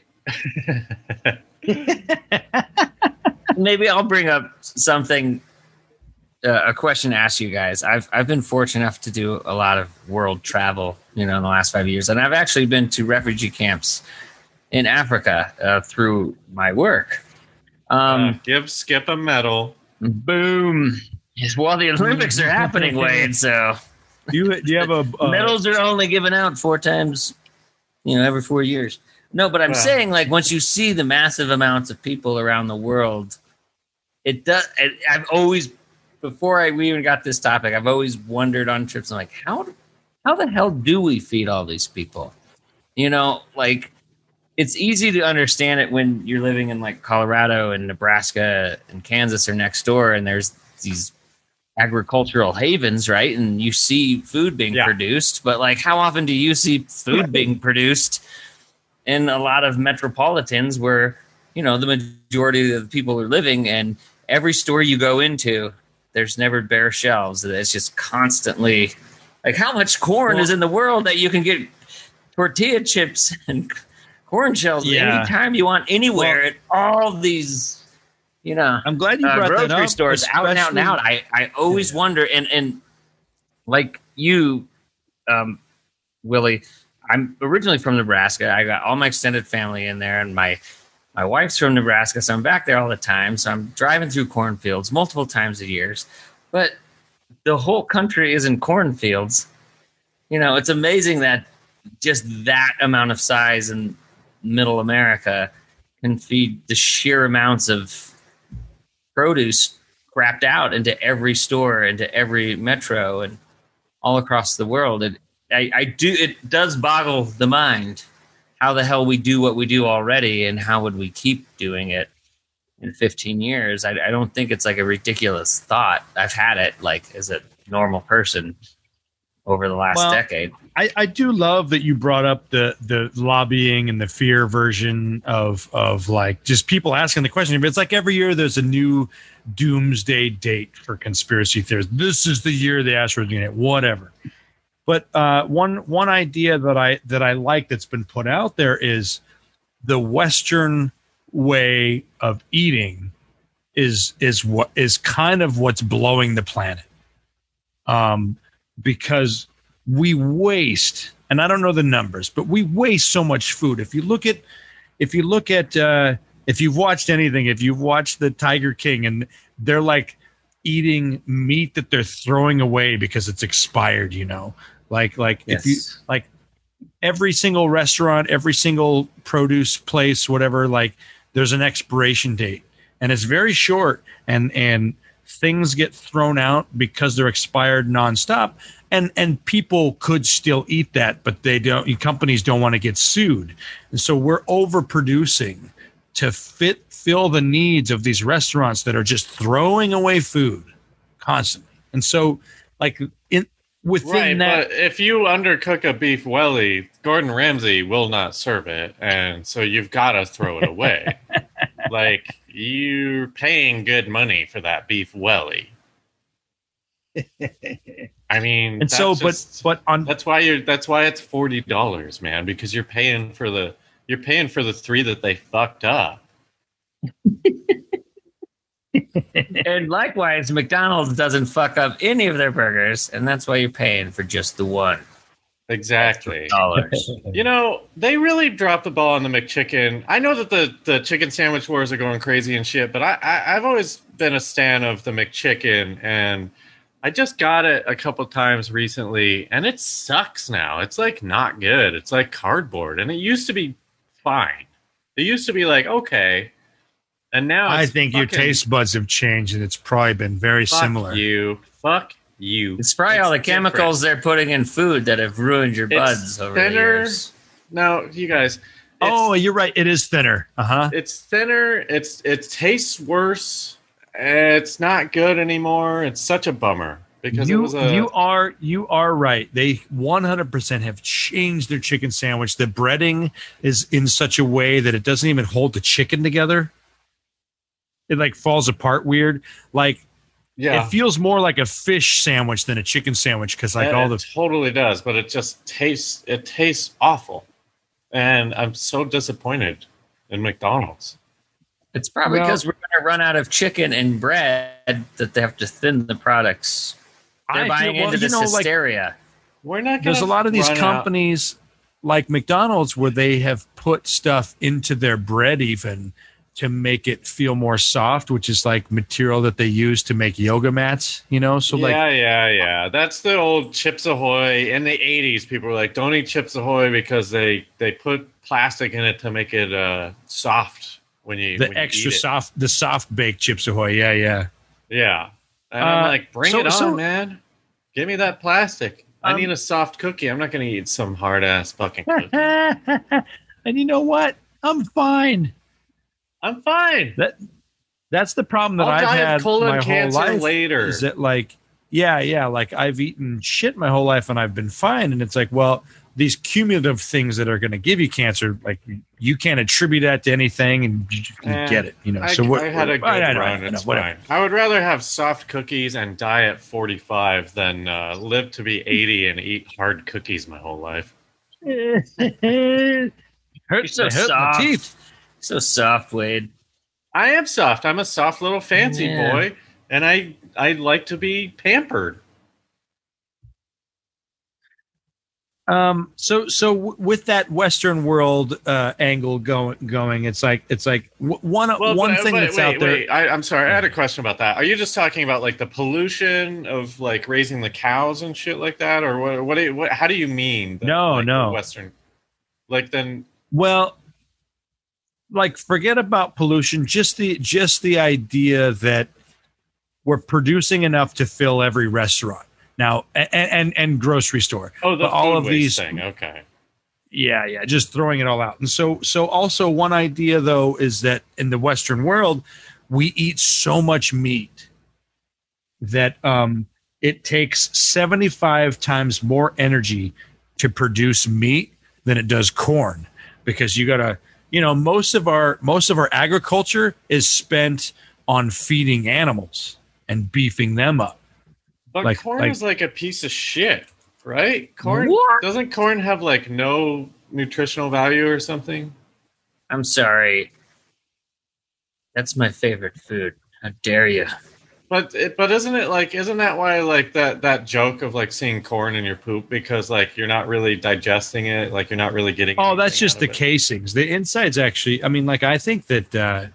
Maybe I'll bring up something, a question to ask you guys. I've been fortunate enough to do a lot of world travel, in the last 5 years, and I've actually been to refugee camps in Africa through my work. Give Skip a medal. Boom. Well, the Olympics are happening, Wade, so Do you have a medals are only given out 4 times, every 4 years. No, but I'm saying, like, once you see the massive amounts of people around the world, it does. I've always, before we even got this topic, I've always wondered on trips. I'm like, how the hell do we feed all these people? Like, it's easy to understand it when you're living in like Colorado and Nebraska and Kansas are next door, and there's these agricultural havens, right? And you see food being produced, but like, how often do you see food being produced in a lot of metropolitans where, the majority of the people are living, and every store you go into, there's never bare shelves. It's just constantly like, how much corn is in the world that you can get tortilla chips and corn shells anytime you want, anywhere, at all these, You know, I'm glad you brought that grocery up. stores out and out and out. I always wonder, and like you, Willie, I'm originally from Nebraska. I got all my extended family in there, and my wife's from Nebraska, so I'm back there all the time. So I'm driving through cornfields multiple times a year, but the whole country is in cornfields. You know, it's amazing that just that amount of size in middle America can feed the sheer amounts of produce crapped out into every store, into every metro, and all across the world. It does boggle the mind how the hell we do what we do already, and how would we keep doing it in 15 years? I don't think it's like a ridiculous thought. I've had it like as a normal person over the last decade. I do love that you brought up the lobbying and the fear version of like just people asking the question. But it's like every year there's a new doomsday date for conspiracy theories. This is the year the asteroid's going to hit, whatever. But one idea that I like that's been put out there is the Western way of eating is what is kind of what's blowing the planet. Because we waste, and I don't know the numbers, but we waste so much food. If you've watched anything, if you've watched the Tiger King, and they're like eating meat that they're throwing away because it's expired, you know, like yes. If you like every single restaurant, every single produce place, whatever, like there's an expiration date, and it's very short, and things get thrown out because they're expired nonstop. And people could still eat that, but they don't. Companies don't want to get sued, and so we're overproducing to fill the needs of these restaurants that are just throwing away food constantly. And so, like within that, but if you undercook a beef welly, Gordon Ramsay will not serve it, and so you've got to throw it away. Like you're paying good money for that beef welly. I mean, and so, that's why it's $40, man, because you're paying for the 3 that they fucked up. And likewise, McDonald's doesn't fuck up any of their burgers, and that's why you're paying for just the one. Exactly. $2. You know, they really dropped the ball on the McChicken. I know that the chicken sandwich wars are going crazy and shit, but I've always been a stan of the McChicken, and I just got it a couple times recently, and it sucks now. It's like not good. It's like cardboard, and it used to be fine. It used to be like okay, and now I think your taste buds have changed, and it's probably been very similar. Fuck you. It's probably all the chemicals they're putting in food that have ruined your buds over the years. No, you guys. Oh, you're right. It is thinner. It's thinner. it tastes worse. It's not good anymore. It's such a bummer because you are right. They 100% have changed their chicken sandwich. The breading is in such a way that it doesn't even hold the chicken together. It like falls apart weird. Like it feels more like a fish sandwich than a chicken sandwich because like it totally does, but it just tastes awful, and I'm so disappointed in McDonald's. It's probably because we're going to run out of chicken and bread that they have to thin the products. They're buying into this hysteria. We're not. There's a lot of these companies like McDonald's where they have put stuff into their bread even to make it feel more soft, which is like material that they use to make yoga mats. You know, so yeah. That's the old Chips Ahoy in the '80s. People were like, "Don't eat Chips Ahoy" because they put plastic in it to make it soft. When you extra soft, the soft baked Chips Ahoy, yeah. And I'm like, bring it on, man. Give me that plastic. I need a soft cookie. I'm not going to eat some hard ass fucking cookie. And you know what? I'm fine. That's the problem that I've had my whole life. Later. Is that like, like I've eaten shit my whole life and I've been fine, and it's like, well, these cumulative things that are going to give you cancer, like you can't attribute that to anything, and you get it, you know. I had a good run. It's fine. I would rather have soft cookies and die at 45 than live to be 80 and eat hard cookies my whole life. You're so soft. So soft, Wade. I am soft. I'm a soft little fancy Yeah. boy, and I like to be pampered. With that Western world angle going, it's like one thing that's out there. Wait. I'm sorry. I had a question about that. Are you just talking about like the pollution of like raising the cows and shit like that, or what? How do you mean? No. the Western. Like then. Well, like forget about pollution. Just the idea that we're producing enough to fill every restaurant now and grocery store. Oh, the But all food of waste these thing. Okay. Yeah, just throwing it all out. And so also one idea though is that in the Western world, we eat so much meat that it takes 75 times more energy to produce meat than it does corn, because you gotta, most of our agriculture is spent on feeding animals and beefing them up. But corn is like a piece of shit, right? Corn doesn't corn have like no nutritional value or something? I'm sorry. That's my favorite food. How dare you? But isn't that why like that joke of like seeing corn in your poop, because like you're not really digesting it, like you're not really getting. Oh, that's just the it. casings. The insides actually. I mean, like I think that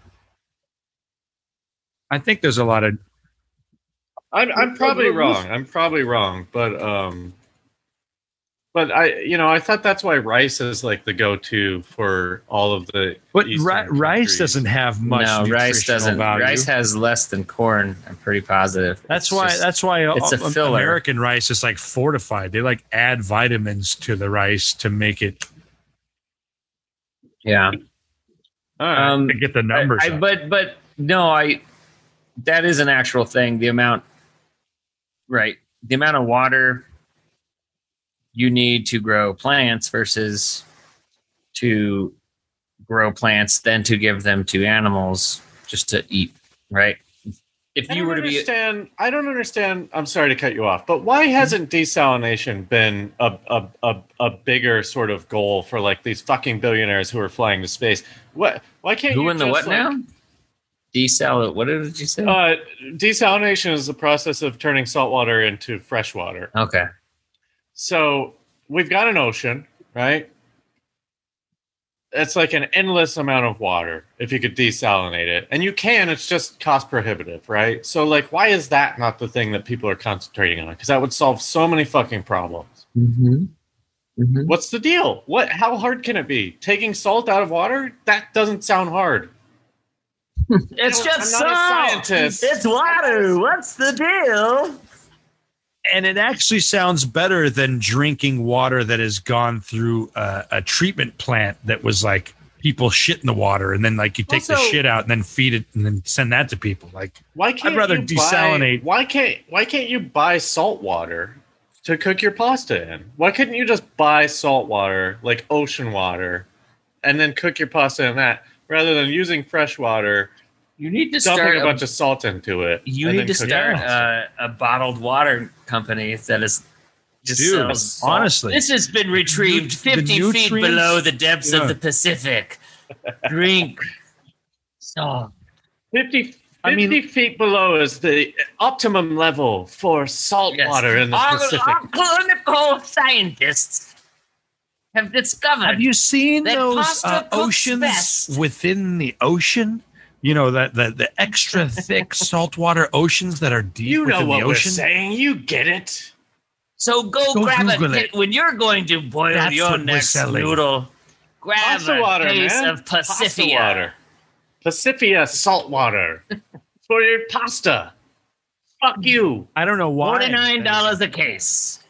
I think there's a lot of. I'm probably wrong, but I thought that's why rice is like the go-to for all of the. But Eastern rice countries. doesn't have much. No, rice doesn't. Value. Rice has less than corn. I'm pretty positive. That's why it's a filler. American rice is like fortified. They like add vitamins to the rice to make it. Yeah. To get the numbers. But no, that is an actual thing. The amount of water you need to grow plants versus to grow plants, then to give them to animals just to eat, right? If you were to be, I don't understand. I'm sorry to cut you off, but why hasn't desalination been a bigger sort of goal for like these fucking billionaires who are flying to space? Why can't who you in the just, what now? What did you say? Desalination is the process of turning salt water into fresh water. Okay. So we've got an ocean, right? It's like an endless amount of water if you could desalinate it. And you can, it's just cost prohibitive, right? So like, why is that not the thing that people are concentrating on? Because that would solve so many fucking problems. Mm-hmm. Mm-hmm. What's the deal? How hard can it be? Taking salt out of water? That doesn't sound hard. It's just I'm not a salt. scientist. It's water. What's the deal? And it actually sounds better than drinking water that has gone through a treatment plant that was like people shit in the water, and then like you take the shit out and then feed it and then send that to people. Like, why can't I'd rather you desalinate. Why can't you buy salt water to cook your pasta in? Why couldn't you just buy salt water, like ocean water, and then cook your pasta in that, rather than using fresh water? You need to dumping start a bunch of salt into it. You and need to then start cooking it. a bottled water company that is just Dude, sells salt. honestly. This has been retrieved The 50 feet nutrients- below the depths Yeah. of the Pacific. Drink salt. 50 I mean- feet below is the optimum level for salt Yes. water in the Pacific. Our clinical scientists have discovered. Have you seen That those pasta cooks oceans best. within the ocean? You know, that the extra thick saltwater oceans that are deep You know within what the we're ocean. saying. You get it. So go grab Google a it. when you're going to boil That's your what we're next selling. noodle. Grab Pasta a water, case man. of Pasta Pacifica. water. Pacifica salt water for your pasta. Fuck you. I don't know why. $49 a case.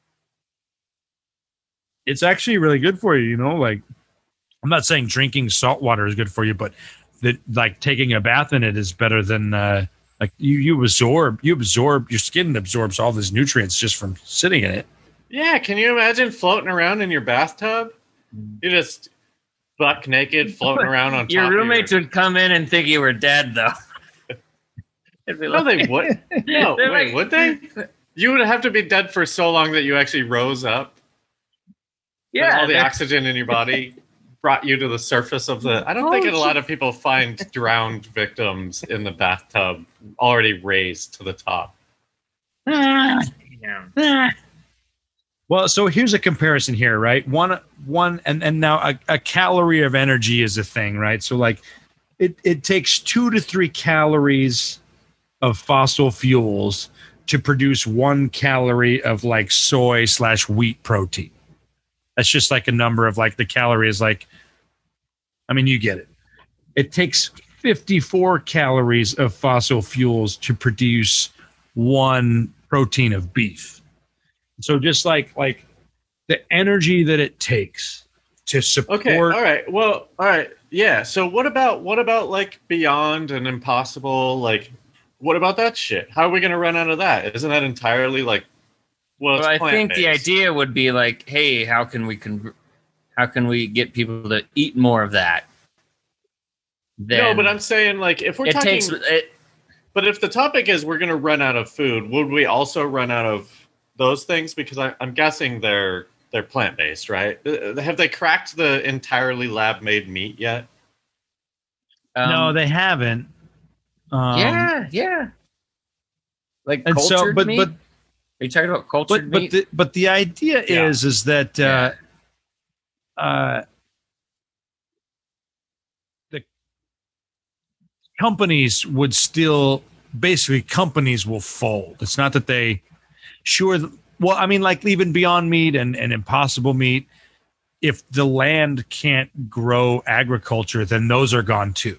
It's actually really good for you. You know, like I'm not saying drinking salt water is good for you, but that like taking a bath in it is better than like you absorb your skin absorbs all these nutrients just from sitting in it. Yeah, can you imagine floating around in your bathtub? You just buck naked floating around on top Your of roommates would come in and think you were dead, though. It'd be No, they would. No, They're wait, like- would they? You would have to be dead for so long that you actually rose up. And Yeah, all the they're- oxygen in your body brought you to the surface of the. I don't think a lot of people find drowned victims in the bathtub already raised to the top. Well, so here's a comparison here, right? One, and now a calorie of energy is a thing, right? So like, it takes 2 to 3 calories of fossil fuels to produce 1 calorie of like soy/wheat protein. That's just like a number of like the calories. Like, I mean, you get it. It takes 54 calories of fossil fuels to produce 1 protein of beef. So just like the energy that it takes to support. Okay. All right. Well. All right. Yeah. So what about like Beyond and Impossible? Like, what about that shit? How are we going to run out of that? Isn't that entirely like? Well, I think the idea would be like, hey, how can we get people to eat more of that? No, but I'm saying like if we're talking. But if the topic is we're going to run out of food, would we also run out of those things? Because I'm guessing they're plant-based, right? Have they cracked the entirely lab-made meat yet? No, they haven't. Yeah. Like And so, cultured meat? but Are you talking about cultured meat? but the idea is that the companies would still companies will fold. It's not that they well, I mean, like even Beyond Meat and Impossible Meat, if the land can't grow agriculture, then those are gone too.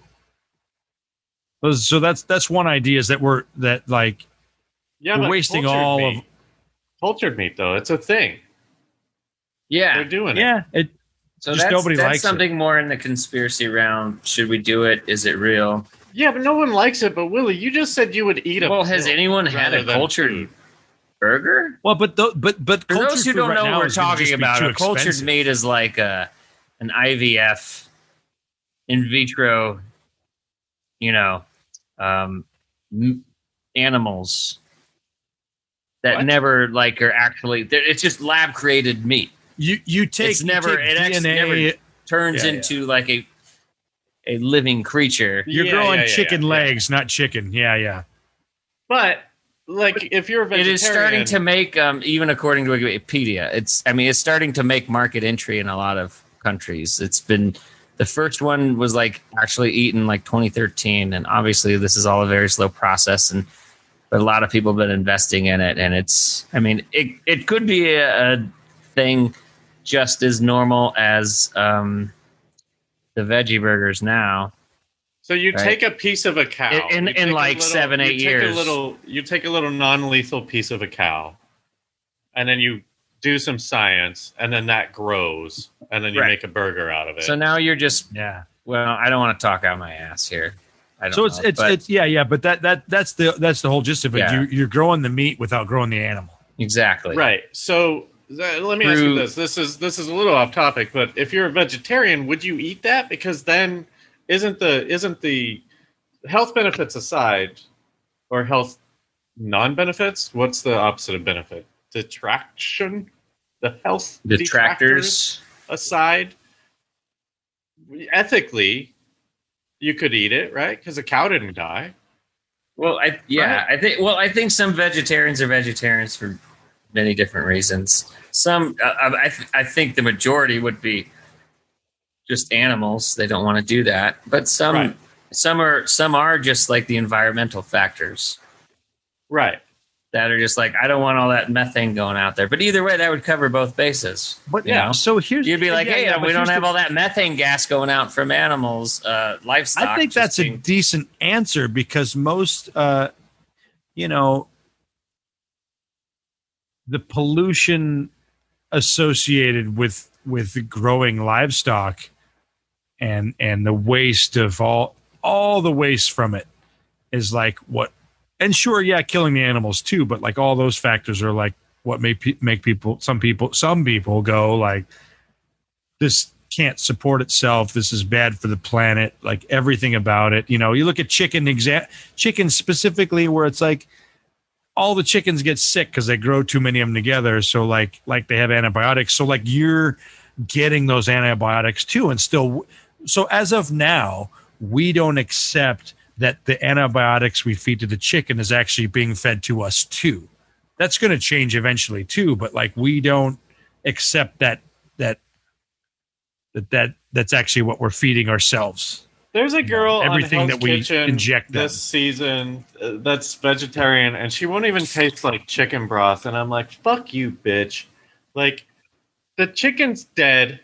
So that's one idea is that we're wasting all of cultured meat though. It's a thing. Yeah, they're doing it. Yeah, so just nobody that's likes something more in the conspiracy realm. Should we do it? Is it real? Yeah, but no one likes it. But Willie, you just said you would eat a. Well, has anyone had a cultured burger? Well, but for those who don't know what we're talking about, a cultured expensive. meat is like an IVF in vitro, animals that never are actually. It's just lab created meat. You take it's never you take it DNA, never turns into like a living creature. You're growing chicken legs, not chicken. Yeah. But like, if you're a vegetarian, it is starting to make even according to Wikipedia, it's starting to make market entry in a lot of countries. It's been the first one was like actually eaten like 2013, and obviously this is all a very slow process, but a lot of people have been investing in it, and it could be a thing just as normal as the veggie burgers now. So you take a piece of a cow in like 7-8 years. You take a little non-lethal piece of a cow, and then you do some science, and then that grows, and then you make a burger out of it. So now you're just Well, I don't want to talk out my ass here. But that's the whole gist of it. Yeah. You're growing the meat without growing the animal. Exactly. Right. So let me ask you this. This is a little off topic, but if you're a vegetarian, would you eat that? Because then isn't the health benefits aside, or health non-benefits? What's the opposite of benefit? Detraction? The health detractors aside, ethically, you could eat it, right? Because a cow didn't die. Well, I think some vegetarians are vegetarians for many different reasons. Some, I think the majority would be just animals. They don't want to do that. But some are just like the environmental factors, right? That are just like, I don't want all that methane going out there. But either way, that would cover both bases. But so you'd be like, we don't have all that methane gas going out from animals, livestock. I think that's a decent answer because most, the pollution associated with growing livestock and the waste of all the waste from it is like what. And sure, killing the animals too, but like all those factors are like what make some people go like, this can't support itself. This is bad for the planet. Like everything about it. You look at chicken specifically, where it's like all the chickens get sick because they grow too many of them together. So like they have antibiotics. So like you're getting those antibiotics too. And still, so as of now, we don't accept that the antibiotics we feed to the chicken is actually being fed to us too. That's going to change eventually too, but like we don't accept that's actually what we're feeding ourselves. There's a girl everything on that Hell's we Kitchen inject them. this season that's vegetarian, and she won't even taste like chicken broth. And I'm like, fuck you, bitch. Like, the chicken's dead.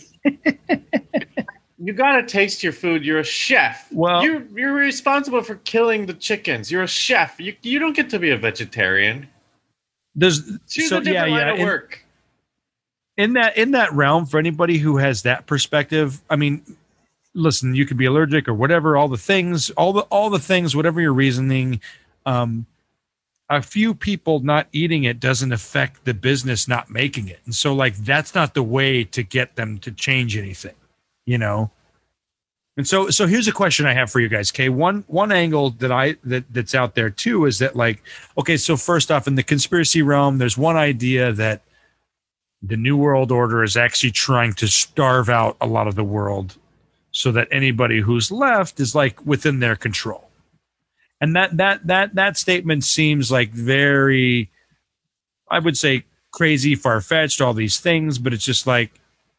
You gotta taste your food. You're a chef. Well- you're responsible for killing the chickens. You're a chef. You don't get to be a vegetarian. Choose a different line of work. In that realm, for anybody who has that perspective, I mean, listen, you could be allergic or whatever, all the things, whatever your reasoning. A few people not eating it doesn't affect the business not making it, and so like that's not the way to get them to change anything, you know. And so here's a question I have for you guys. Okay, one angle that's out there too is that like, okay, so first off, in the conspiracy realm, there's one idea that the New World Order is actually trying to starve out a lot of the world so that anybody who's left is like within their control. And that statement seems like very, I would say, crazy, far-fetched, all these things, but it's just like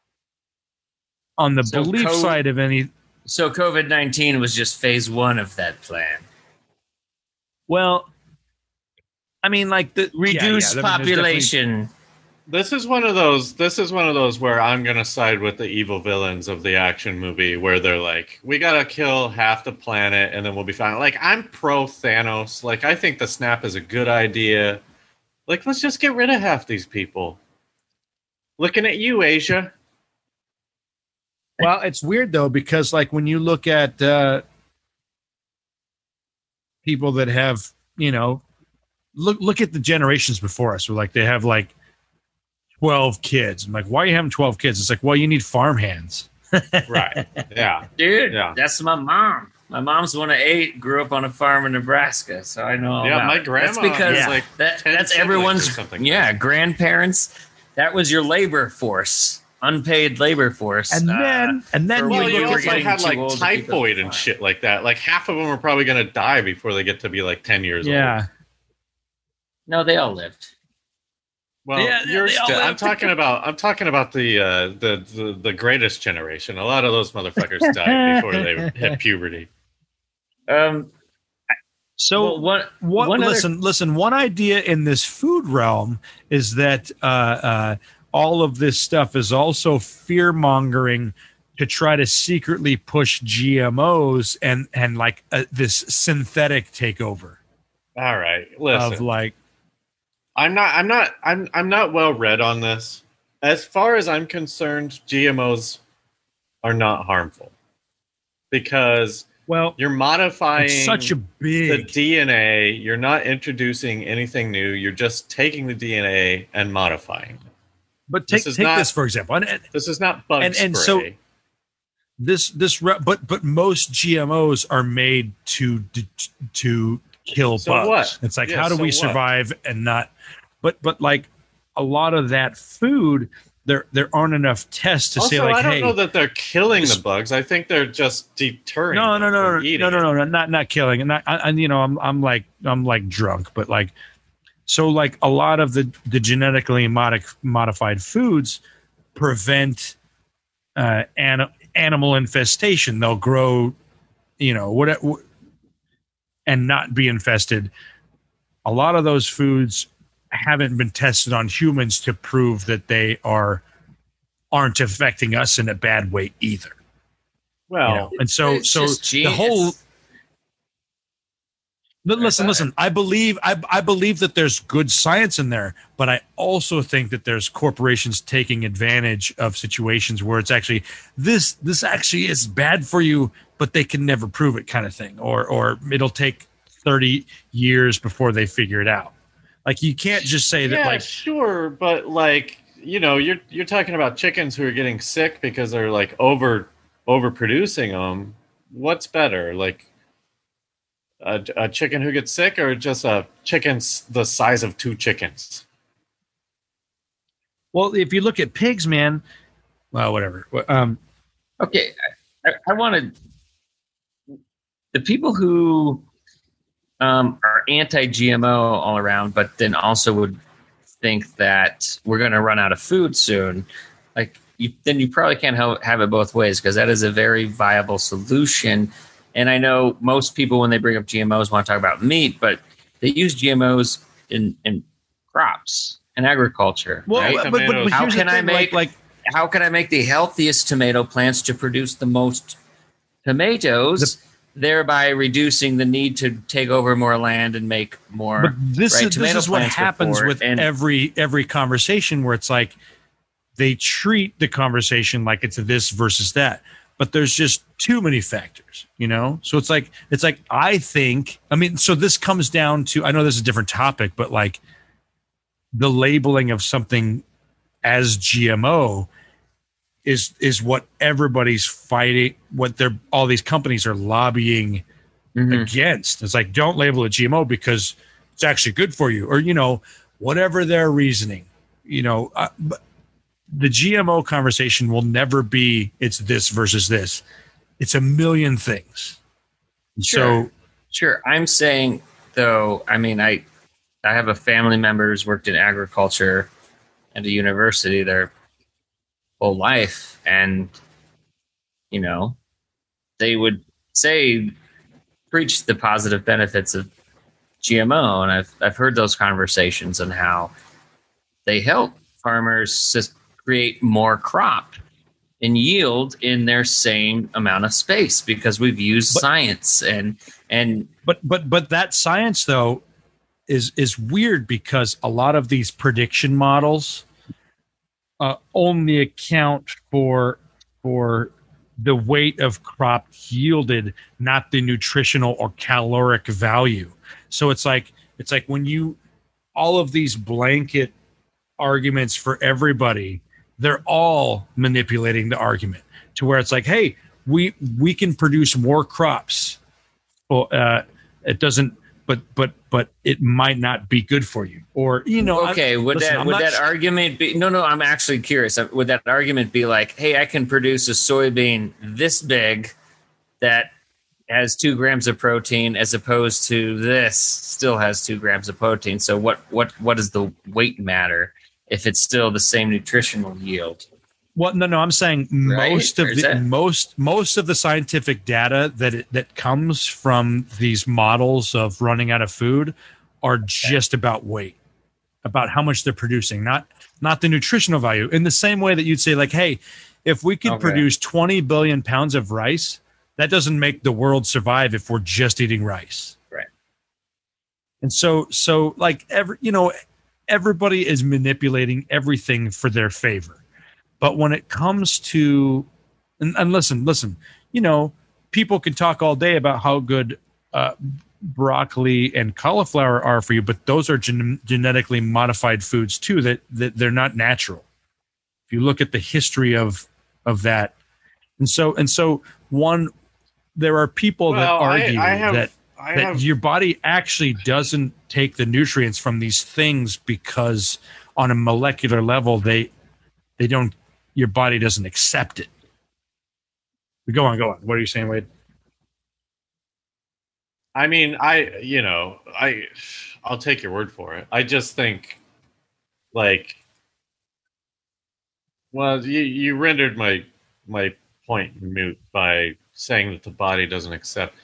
on the belief side of any. So COVID-19 was just phase one of that plan. Well, I mean, like the reduce population. This is one of those where I'm gonna side with the evil villains of the action movie, where they're like, we gotta kill half the planet and then we'll be fine. Like, I'm pro Thanos. Like, I think the snap is a good idea. Like, let's just get rid of half these people. Looking at you, Asia. Well, it's weird though, because like when you look at people that have, you know, look at the generations before us, where like they have like 12 kids. I'm like, why are you having 12 kids? It's like, well, you need farm hands. Right. Yeah. Dude, Yeah. That's my mom. My mom's one of 8, grew up on a farm in Nebraska, so I know all Yeah, about my it. grandma That's because has like 10 that's siblings everyone's or something. grandparents. That was your labor force, unpaid labor force. And then Well, you you look also getting had too like old to keep typhoid it and fine. shit like that. Like, half of them are probably gonna die before they get to be like 10 years old. yeah. No, they all lived. Well, Yeah, you're they all still, I'm lived. talking about the greatest generation. A lot of those motherfuckers died before they hit puberty. So Well, one other- listen. One idea in this food realm is that all of this stuff is also fear mongering to try to secretly push GMOs and like this synthetic takeover All right, listen. of like. I'm not well read on this. As far as I'm concerned, GMOs are not harmful because Well, you're modifying it's such a the big. DNA. You're not introducing anything new. You're just taking the DNA and modifying it. But this take is not- this for example, and This is not bug And spray. so- but most GMOs are made to kill So bugs. what? It's like, Yeah, how do so we what? survive and not? But like a lot of that food, there aren't enough tests to also, say like, I don't hey, know that they're killing this- the bugs. I think they're just deterring. no, them from eating it. not killing, and I'm like drunk, but like, so like a lot of the genetically modified foods prevent animal infestation. They'll grow, whatever, and not be infested. A lot of those foods haven't been tested on humans to prove that they aren't affecting us in a bad way either. Well, And so It's just the whole. Listen. ahead. I believe that there's good science in there, but I also think that there's corporations taking advantage of situations where it's actually this actually is bad for you, but they can never prove it, kind of thing, or it'll take 30 years before they figure it out. Like, you can't just say that, yeah, like, sure, but like, you're talking about chickens who are getting sick because they're like overproducing them. What's better, like a chicken who gets sick, or just a chicken the size of 2 chickens? well, if you look at pigs, man, Well, whatever. Okay, I wanted the people who are anti-GMO all around, but then also would think that we're going to run out of food soon. Like, then you probably can't have it both ways, because that is a very viable solution. And I know most people, when they bring up GMOs, want to talk about meat, but they use GMOs in crops and agriculture. Well, right? but How here's can the I thing, make how can I make the healthiest tomato plants to produce the most tomatoes, thereby reducing the need to take over more land and make more? But this is what plants happens before, with and every conversation, where it's like they treat the conversation like it's this versus that. But there's just too many factors, you know? So it's like I think, I mean, so this comes down to, I know this is a different topic, but like the labeling of something as GMO is what everybody's fighting, what all these companies are lobbying against. It's like, don't label it GMO because it's actually good for you, or, you know, whatever their reasoning, you know. But the GMO conversation will never be it's this versus this. It's a million things. Sure. I'm saying, though, I mean, I have a family member who's worked in agriculture at a university their whole life, and, you know, they would preach the positive benefits of GMO, and I've heard those conversations on how they help farmers just create more crop and yield in their same amount of space, because we've used science and but that science, though, is weird, because a lot of these prediction models only account for the weight of crop yielded, not the nutritional or caloric value. So it's like when all of these blanket arguments for everybody, they're all manipulating the argument to where it's like, hey, we can produce more crops. Well, it doesn't, but it might not be good for you, or, you know. Okay, would that argument be? No, I'm actually curious. Would that argument be like, hey, I can produce a soybean this big that has 2 grams of protein, as opposed to this still has 2 grams of protein. So what does the weight matter if it's still the same nutritional yield? Well, no, I'm saying most of the scientific data that comes from these models of running out of food are just about weight, about how much they're producing, not the nutritional value. In the same way that you'd say, like, hey, if we could produce 20 billion pounds of rice, that doesn't make the world survive if we're just eating rice. Right. And so like everybody is manipulating everything for their favor. But when it comes to, and listen, you know, people can talk all day about how good broccoli and cauliflower are for you, but those are genetically modified foods too, that they're not natural. If you look at the history of that. And so there are people that argue that your body actually doesn't take the nutrients from these things because on a molecular level, they don't, your body doesn't accept it. Go on. What are you saying, Wade? I mean, I'll take your word for it. I just think, like, well, you rendered my point moot by saying that the body doesn't accept.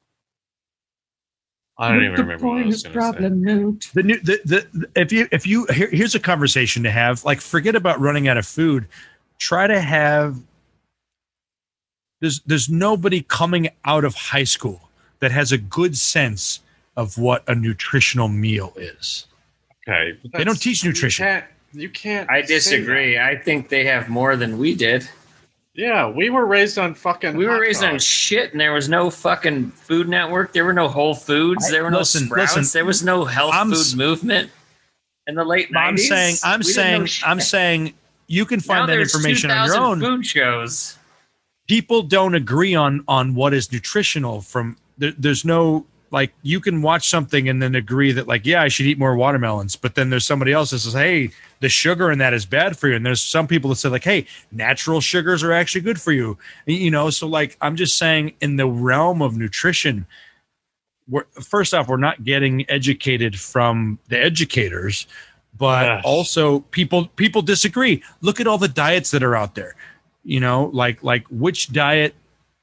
I don't even remember what I was going to say. Here's a conversation to have. Like, forget about running out of food. Try to have. There's nobody coming out of high school that has a good sense of what a nutritional meal is. Okay, they don't teach nutrition. You can't. I disagree. I think they have more than we did. Yeah, we were raised on fucking. We were raised on shit, and there was no fucking Food Network. There were no Whole Foods. There were no Sprouts. There was no health food movement in the late 90s. I'm saying you can find that information on your own. Food shows. People don't agree on what is nutritional. There's no like you can watch something and then agree that like, yeah, I should eat more watermelons. But then there's somebody else that says, hey, the sugar in that is bad for you. And there's some people that say like, hey, natural sugars are actually good for you. So like, I'm just saying in the realm of nutrition, first off, we're not getting educated from the educators, but also people disagree. Look at all the diets that are out there, like which diet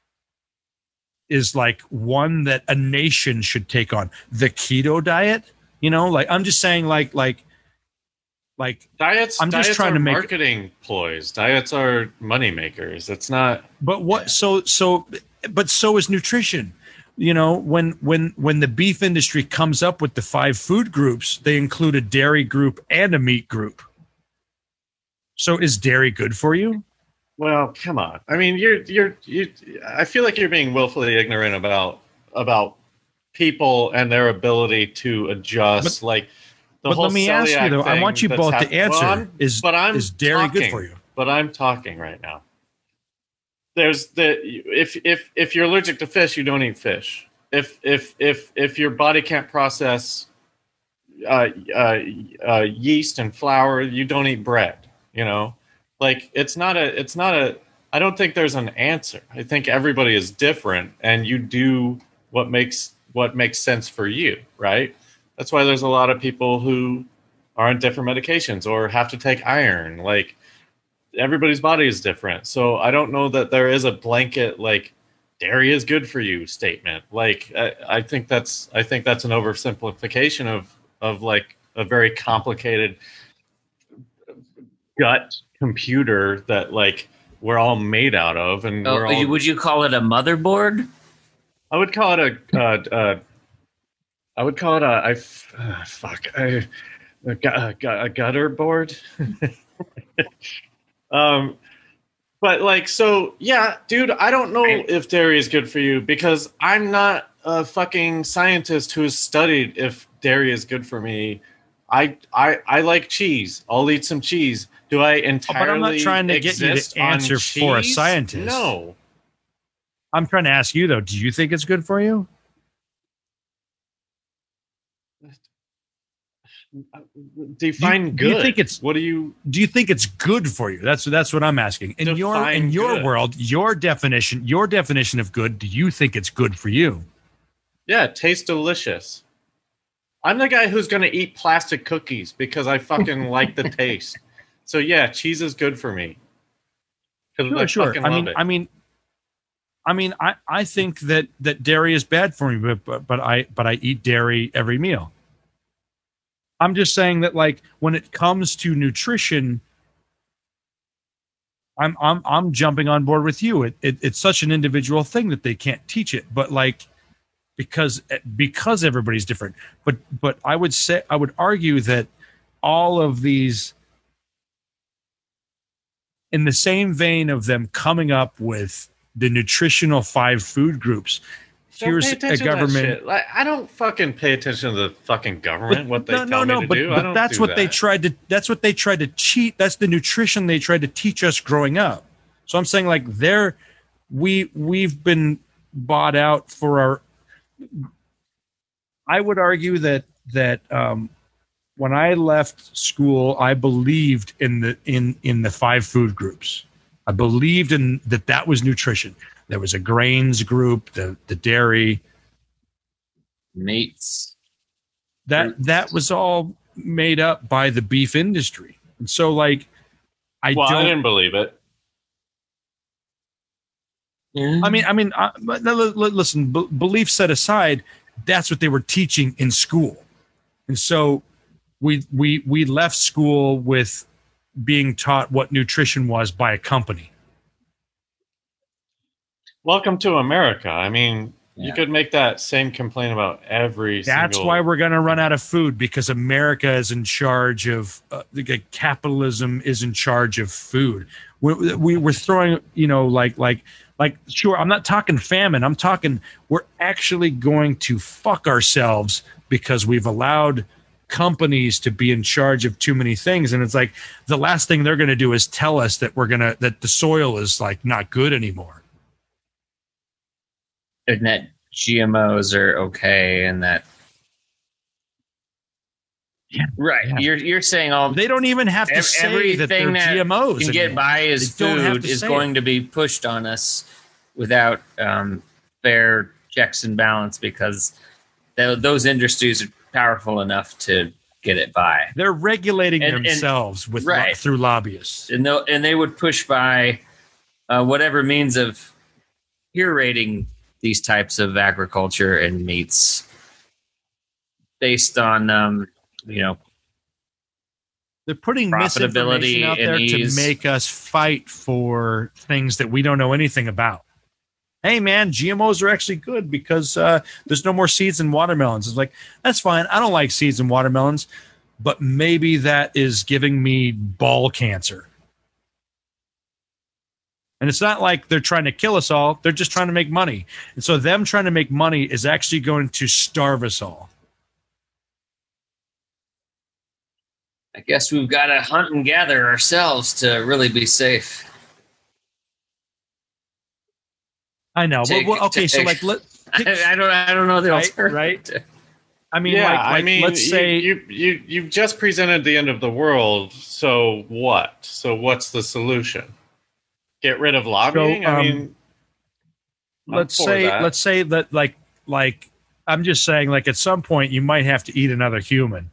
is like one that a nation should take on. The keto diet, I'm just saying like diets. I'm just trying are to make marketing ploys. Diets are money makers. It's not. But what? So is nutrition. When the beef industry comes up with the 5 food groups, they include a dairy group and a meat group. So is dairy good for you? Well, come on. I mean, you I feel like you're being willfully ignorant about people and their ability to adjust. But let me ask you though. I want you both to answer. Is dairy good for you? But I'm talking right now. There's if you're allergic to fish, you don't eat fish. If your body can't process yeast and flour, you don't eat bread. Like it's not a I don't think there's an answer. I think everybody is different and you do what makes sense for you, right? That's why there's a lot of people who are on different medications or have to take iron. Like everybody's body is different. So I don't know that there is a blanket like dairy is good for you statement. Like I think that's an oversimplification of like a very complicated gut computer that like we're all made out of, and would you call it a motherboard? I would call it a gutter board. But like, so yeah, dude, I don't know if dairy is good for you because I'm not a fucking scientist who has studied if dairy is good for me. I like cheese. I'll eat some cheese. Do I entirely? But I'm not trying to get you to answer for a scientist. No. I'm trying to ask you though. Do you think it's good for you? Define good. Do you think it's? What do you? Do you think it's good for you? That's what I'm asking. In your world, your definition of good. Do you think it's good for you? Yeah, it tastes delicious. I'm the guy who's going to eat plastic cookies because I fucking like the taste. So yeah, cheese is good for me. Sure. I mean, I think that dairy is bad for me, but I eat dairy every meal. I'm just saying that like when it comes to nutrition, I'm jumping on board with you. It's such an individual thing that they can't teach it, but like because everybody's different. But I would argue that all of these, in the same vein of them coming up with the nutritional 5 food groups, here's a government. Like, I don't fucking pay attention to the fucking government. What they tell me to do. But that's what they tried to. That's what they tried to cheat. That's the nutrition they tried to teach us growing up. So I'm saying like we've been bought out for our. I would argue that when I left school, I believed in the 5 food groups. I believed in that was nutrition. There was a grains group, the dairy, meats. That was all made up by the beef industry. And so like I didn't believe it. Yeah. I mean, listen, belief set aside, that's what they were teaching in school. And so we left school with being taught what nutrition was by a company. Welcome to America. I mean, you could make that same complaint about every That's why we're going to run out of food, because America is in charge of capitalism is in charge of food. We're throwing, like, sure, I'm not talking famine. I'm talking we're actually going to fuck ourselves because we've allowed companies to be in charge of too many things. And it's like the last thing they're going to do is tell us that that the soil is like not good anymore. Isn't that GMOs are okay and that. Yeah. Right. Yeah. You're saying all They don't even have to say that they're everything that GMOs. can get anymore. by as They don't have food to is say going it. to be pushed on us without fair checks and balance because those industries are powerful enough to get it by. They're regulating And- themselves with right. through lobbyists. And they would push by whatever means of curating these types of agriculture and meats based on They're putting Profitability misinformation out and there ease. to make us fight for things that we don't know anything about. Hey, man, GMOs are actually good because there's no more seeds in watermelons. It's like, that's fine. I don't like seeds in watermelons, but maybe that is giving me ball cancer. And it's not like they're trying to kill us all. They're just trying to make money. And so them trying to make money is actually going to starve us all. I guess we've got to hunt and gather ourselves to really be safe. I know. Take- Well, okay, so take- like, I don't know the Right, alternative. right. I mean, Yeah, like I mean, let's say you've just presented the end of the world. So what? So what's the solution? Get rid of lobbying? I mean, let's for say that. that like I'm just saying, like, at some point you might have to eat another human.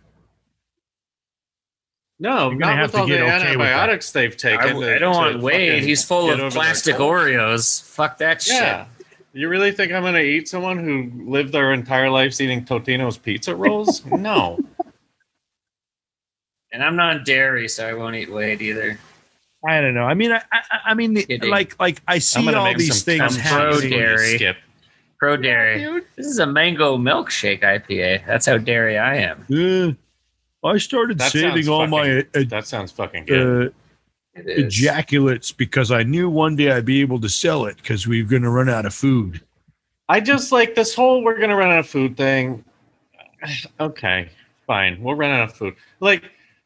no, you're gonna not have with to all the get okay with that. antibiotics they've taken. I don't want to Wade. fucking He's full get of over their plastic cold. Oreos. Fuck that Yeah. shit. You really think I'm going to eat someone who lived their entire lives eating Totino's pizza rolls? No. And I'm not dairy, so I won't eat Wade either. I don't know. I mean, I mean, Kidding. like I I'm see going to all make these some things I'm happening. pro-dairy. Skip. Pro dairy. This is a mango milkshake IPA. That's how dairy I am. I started That saving sounds all my That sounds fucking good. It is. ejaculates because I knew one day I'd be able to sell it because we were going to run out of food. I just like this whole we're going to run out of food thing. Okay, fine. We'll run out of food. Like,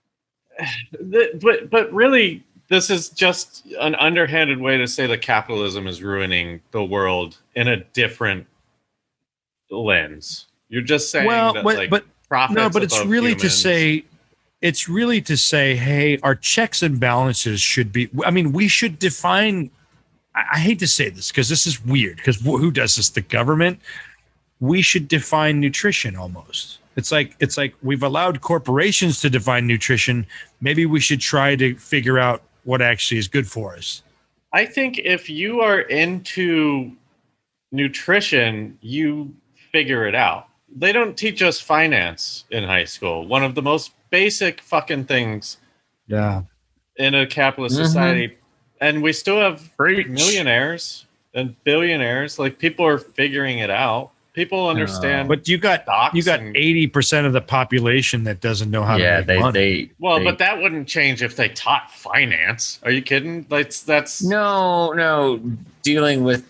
but really, this is just an underhanded way to say that capitalism is ruining the world in a different lens. You're just saying Well, that, but- like, but- profits No, but it's above really humans. it's really to say, hey, our checks and balances should be. I mean, we should define. I hate to say this because this is weird. Because who does this? The government. We should define nutrition almost. It's like we've allowed corporations to define nutrition. Maybe we should try to figure out what actually is good for us. I think if you are into nutrition, you figure it out. They don't teach us finance in high school. One of the most basic fucking things Yeah. in a capitalist society. And we still have Preach. millionaires and billionaires. Like, people are figuring it out. People understand. But you got Stocks 80% of the population that doesn't know how Yeah, to make money. but that wouldn't change if they taught finance. Are you kidding? That's No, dealing with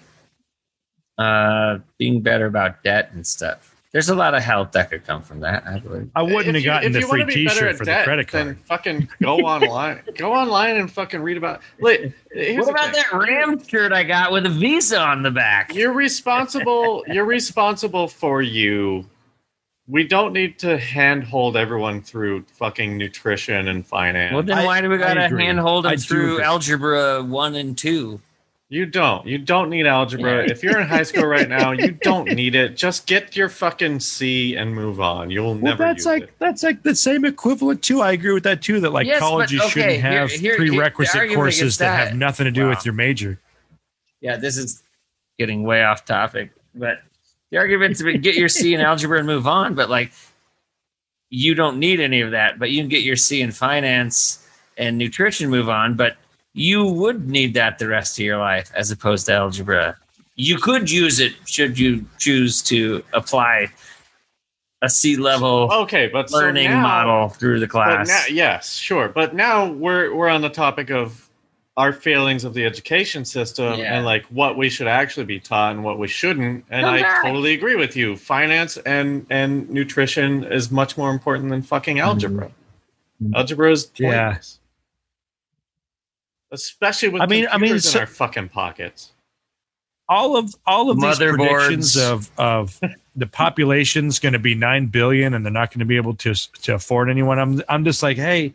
being better about debt and stuff. There's a lot of help that could come from that, I believe. I wouldn't have gotten the free wanna be better T-shirt at for debt, the credit then card. fucking go online. Go online and fucking read about. Here's What the about thing. that Ram shirt I got with a Visa on the back? You're responsible. You're responsible for you. We don't need to handhold everyone through fucking nutrition and finance. Well, then I- why do we got to I agree. handhold I them do through agree. algebra 1 and 2? You don't. You don't need algebra. If you're in high school right now, you don't need it. Just get your fucking C and move on. You'll Well, never that's use like it. that's like the same equivalent too. I agree with that too. That like Yes, colleges but, okay, shouldn't have here- the prerequisite argument courses against that that- have nothing to do Wow. with your major. Yeah, this is getting way off topic. But the argument to get your C in algebra and move on, but like you don't need any of that. But you can get your C in finance and nutrition, move on. But you would need that the rest of your life as opposed to algebra. You could use it should you choose to apply a C level Okay, but so learning now- model through the But class. now, yes, sure. But now we're on the topic of our failings of the education system Yeah. and like what we should actually be taught and what we shouldn't. And Come I back. totally agree with you. Finance and nutrition is much more important than fucking algebra. Algebra is Yeah. pointless. Especially with I mean, computers so- in our fucking pockets. all of these predictions Motherboards. of the population's going to be 9 billion and they're not going to be able to afford anyone. I'm just like, hey,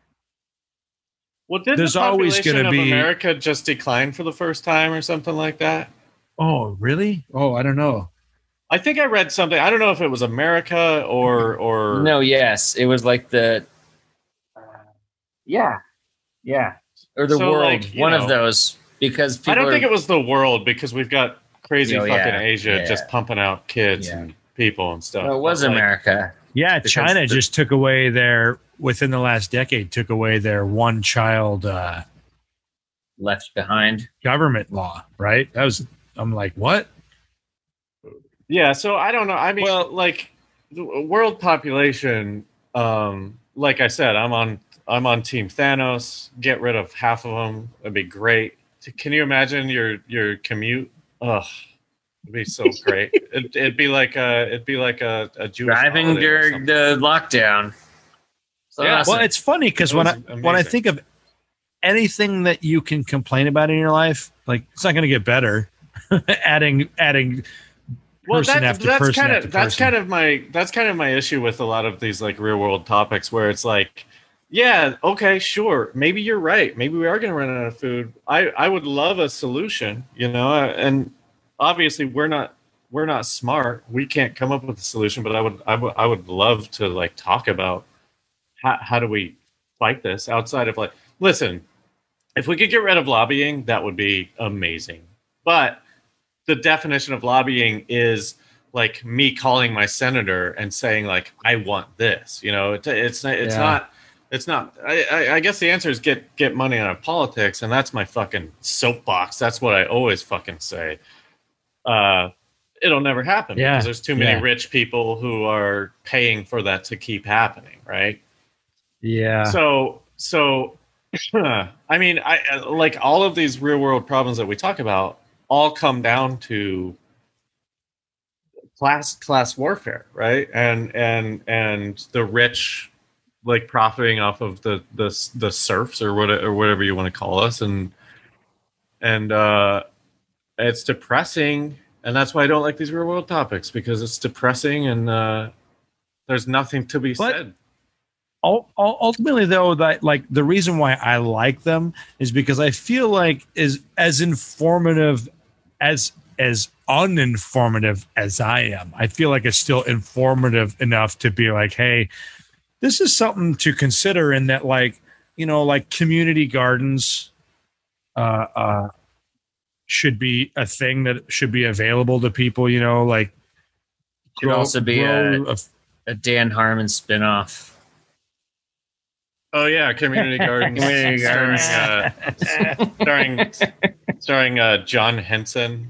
Well, did There's the always population gonna of be- America just decline for the first time or something like that? oh, really? Oh, I don't know. I think I read something. I don't know if it was America or No, yes, it was like the. Yeah, or the So, world. like, you one know, of those because people I don't think are- it was the world because we've got crazy Oh, fucking yeah, Asia yeah. just pumping out kids Yeah. and people and stuff. No, it was But, like, America. Yeah, Because China the- just took away within the last decade, took away their one child Left behind. government law, right? I'm like, what? Yeah, so I don't know. I mean, Well- like the world population. Like I said, I'm on Team Thanos. Get rid of half of them. That'd be great. Can you imagine your commute? Ugh, it'd be so great. It'd be like a Jewish Driving holiday or during something. the lockdown. So Yeah, awesome. Well, it's funny because It when was I amazing. think of anything that you can complain about in your life, like it's not going to get better. adding Well, person that's after person kind after of that's person. kind of my issue with a lot of these like real world topics where it's like, yeah, okay, sure, maybe you're right, maybe we are going to run out of food. I would love a solution, and obviously we're not smart, we can't come up with a solution, but I would love to like talk about how do we fight this outside of like, listen, if we could get rid of lobbying, that would be amazing, but the definition of lobbying is like me calling my senator and saying like I want this. It's not. I guess the answer is get money out of politics, and that's my fucking soapbox. That's what I always fucking say. It'll never happen Yeah, because there's too many yeah. rich people who are paying for that to keep happening, right? Yeah. So I mean, I like all of these real world problems that we talk about all come down to class warfare, right? And the rich like profiting off of the serfs or whatever you want to call us, and it's depressing, and that's why I don't like these real world topics, because it's depressing and there's nothing to be But- said. Ultimately, though, that like the reason why I like them is because I feel like is as informative as uninformative as I am. I feel like it's still informative enough to be like, hey, this is something to consider. In that, like, like community gardens, should be a thing that should be available to people. Like Should also be grow a Dan Harmon spinoff. Oh yeah, community gardens. Community gardens. Starring John Henson.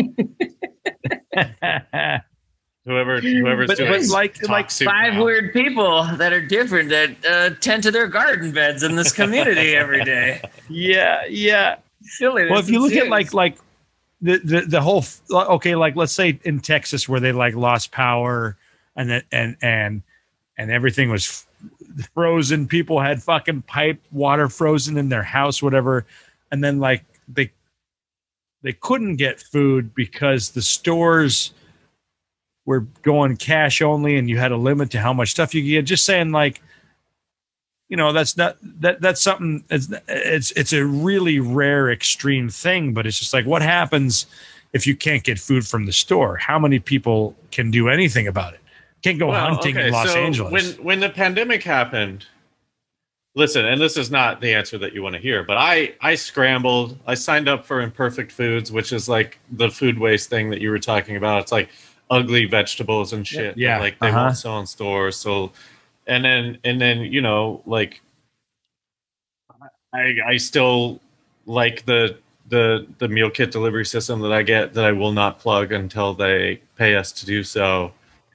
Whoever's But doing like Talk Soup Five now. weird people that are different that tend to their garden beds in this community every day. yeah. Silly. Well, if you look at like the whole okay, like let's say in Texas where they like lost power and everything was frozen, people had fucking pipe water frozen in their house, whatever, and then like they couldn't get food because the stores were going cash only, and you had a limit to how much stuff you could get. Just saying, like, that's something. It's a really rare, extreme thing, but it's just like, what happens if you can't get food from the store? How many people can do anything about it? Can't go hunting in Los Angeles. When the pandemic happened, listen, and this is not the answer that you want to hear, but I scrambled. I signed up for Imperfect Foods, which is like the food waste thing that you were talking about. It's like ugly vegetables and shit. Yeah. That, like they won't sell in stores. So, and then like I still like the meal kit delivery system that I get that I will not plug until they pay us to do so.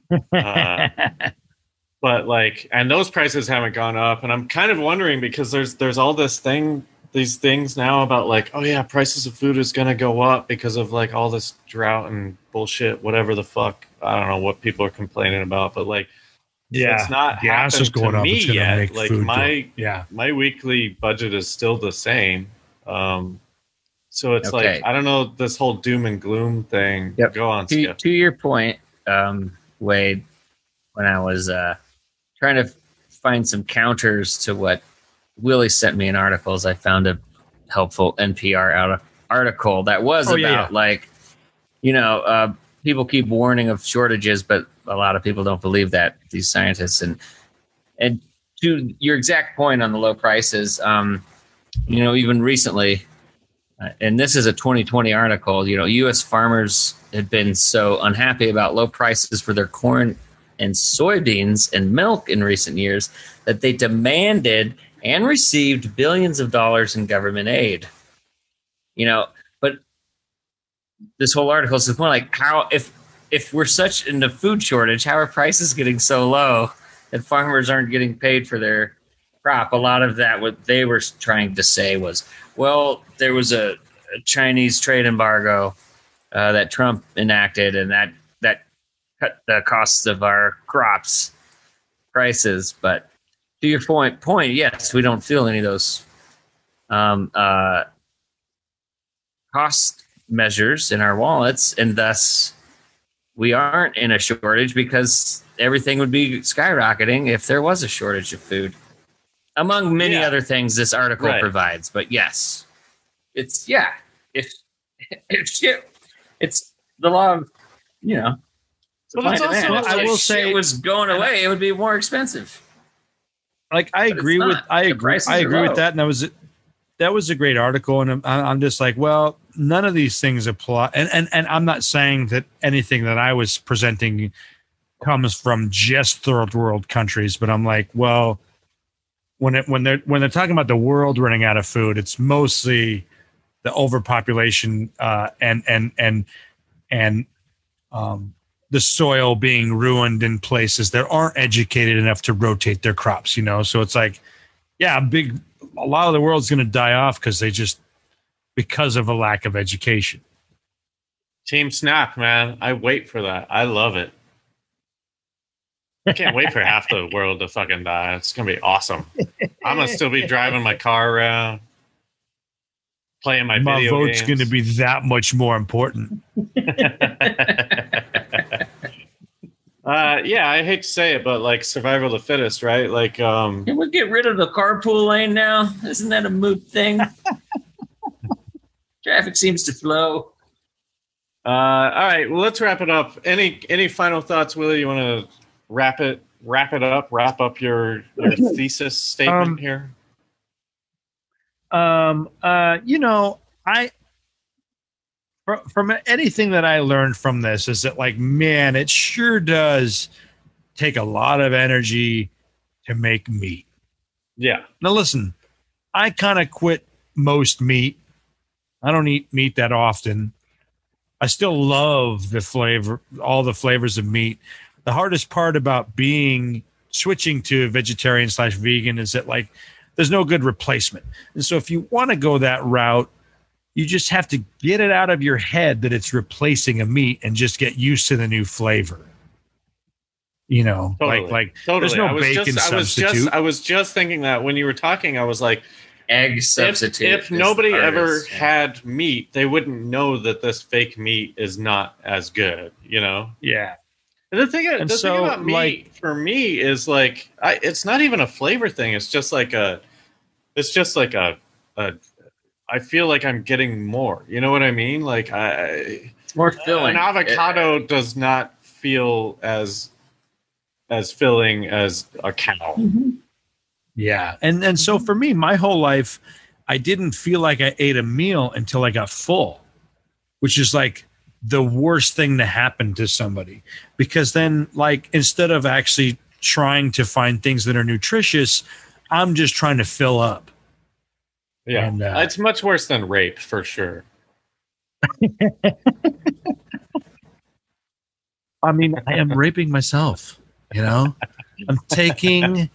But like, and those prices haven't gone up, and I'm kind of wondering because there's all these things now about like, oh yeah, prices of food is gonna go up because of like all this drought and bullshit, whatever the fuck. I don't know what people are complaining about, but like, it's not gas happened is going to up. me It's going to yet. make Like food my go. Yeah. my weekly budget is still the same. So it's Okay. like, I don't know, this whole doom and gloom thing. Yep. Go on, To, Skip. to your point, Wade, when I was trying to find some counters to what Willie sent me in articles, I found a helpful NPR article that was about like, people keep warning of shortages, but a lot of people don't believe that, these scientists. And to your exact point on the low prices, even recently, and this is a 2020 article, U.S. farmers had been so unhappy about low prices for their corn and soybeans and milk in recent years that they demanded and received billions of dollars in government aid. But this whole article says more like, how, if we're such in a food shortage, how are prices getting so low that farmers aren't getting paid for their crop? A lot of that, what they were trying to say was, well, there was a Chinese trade embargo that Trump enacted, and that cut the costs of our crops prices. But to your point, yes, we don't feel any of those cost measures in our wallets, and thus we aren't in a shortage, because everything would be skyrocketing if there was a shortage of food, among many other things this article provides. But yes, it's it's the law of, supply and demand. I will say, if it was going away, it would be more expensive. Like, I agree with that, and that was a great article, and I'm just like, well, none of these things apply, and I'm not saying that anything that I was presenting comes from just third world countries, but I'm like, well, when they're talking about the world running out of food, it's mostly the overpopulation and the soil being ruined in places that aren't educated enough to rotate their crops. So it's like, yeah, a lot of the world's going to die off because of a lack of education. Team Snap, man. I wait for that. I love it. I can't wait for half the world to fucking die. It's going to be awesome. I'm going to still be driving my car around, playing my video vote's games. going to be that much more important. I hate to say it, but like survival of the fittest, right? Like, can we get rid of the carpool lane now? Isn't that a moot thing? Traffic seems to flow. All right, well, let's wrap it up. Any final thoughts, Willie? You want to wrap up your thesis statement here? From anything that I learned from this is that, like, man, it sure does take a lot of energy to make meat. Yeah. Now listen, I kind of quit most meat. I don't eat meat that often. I still love the flavor, all the flavors of meat. The hardest part about switching to vegetarian/vegan is that, like, there's no good replacement. And so if you want to go that route, you just have to get it out of your head that it's replacing a meat and just get used to the new flavor. Totally. Like totally. There's no bacon substitute. I was just thinking that when you were talking, I was like, egg substitute. If nobody ever had meat, they wouldn't know that this fake meat is not as good, Yeah. And the thing about meat, like, for me is like, it's not even a flavor thing. It's just like a I feel like I'm getting more. You know what I mean? Like, it's more filling. An avocado does not feel as filling as a cow. Mm-hmm. Yeah. And so for me, my whole life, I didn't feel like I ate a meal until I got full, which is like the worst thing to happen to somebody, because then, like, instead of actually trying to find things that are nutritious, I'm just trying to fill up. Yeah, and, it's much worse than rape, for sure. I mean, I am raping myself, I'm taking...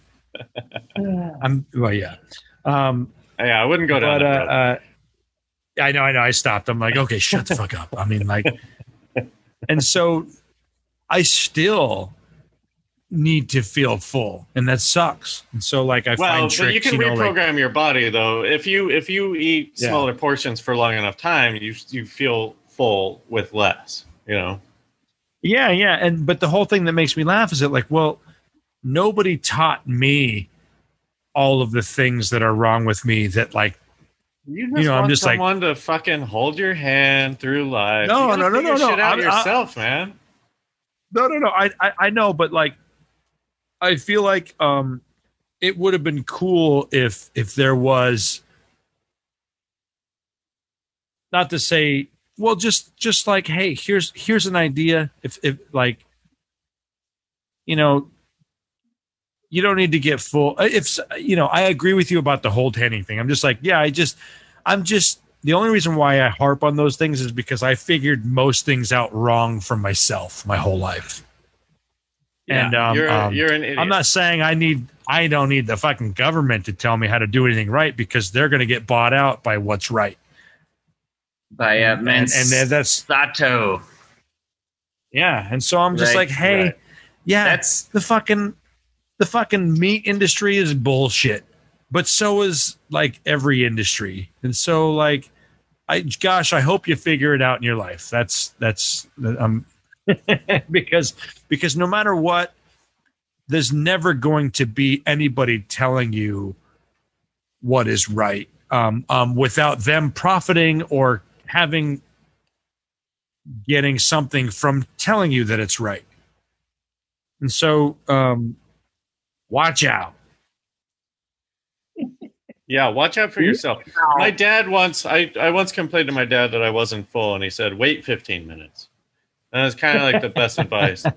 yeah. I wouldn't go down that road. I know. I stopped. I'm like, okay, shut the fuck up. I mean, like, and so I still need to feel full, and that sucks. And so, like, I find tricks. But you can reprogram your body though. If you eat Yeah. smaller portions for long enough time, you feel full with less. You know. Yeah, but the whole thing that makes me laugh is that, like, well, nobody taught me all of the things that are wrong with me. That, like, You know, I'm want just like- someone to fucking hold your hand through life. No, You gotta no, figure shit out I'm- yourself, man. no. I know, but, like, I feel like it would have been cool if there was, not to say, well, just like, hey, here's an idea. If like, you know, you don't need to get full. If, you know, I agree with you about the hold handing thing. I'm just like, yeah, I'm just the only reason why I harp on those things is because I figured most things out wrong for myself my whole life. Yeah, And you're an idiot. I'm not saying I don't need the fucking government to tell me how to do anything right, because they're going to get bought out by what's right. By And that's, Monsanto. yeah. And so I'm just Right, like, hey, right. yeah, That's the fucking meat industry is bullshit, but so is, like, every industry. And so, like, I hope you figure it out in your life. That's because no matter what, there's never going to be anybody telling you what is right, without them profiting or getting something from telling you that it's right. And so, watch out. Yeah, watch out for yourself. My dad I once complained to my dad that I wasn't full, and he said, "Wait 15 minutes." And that's kind of like the best advice.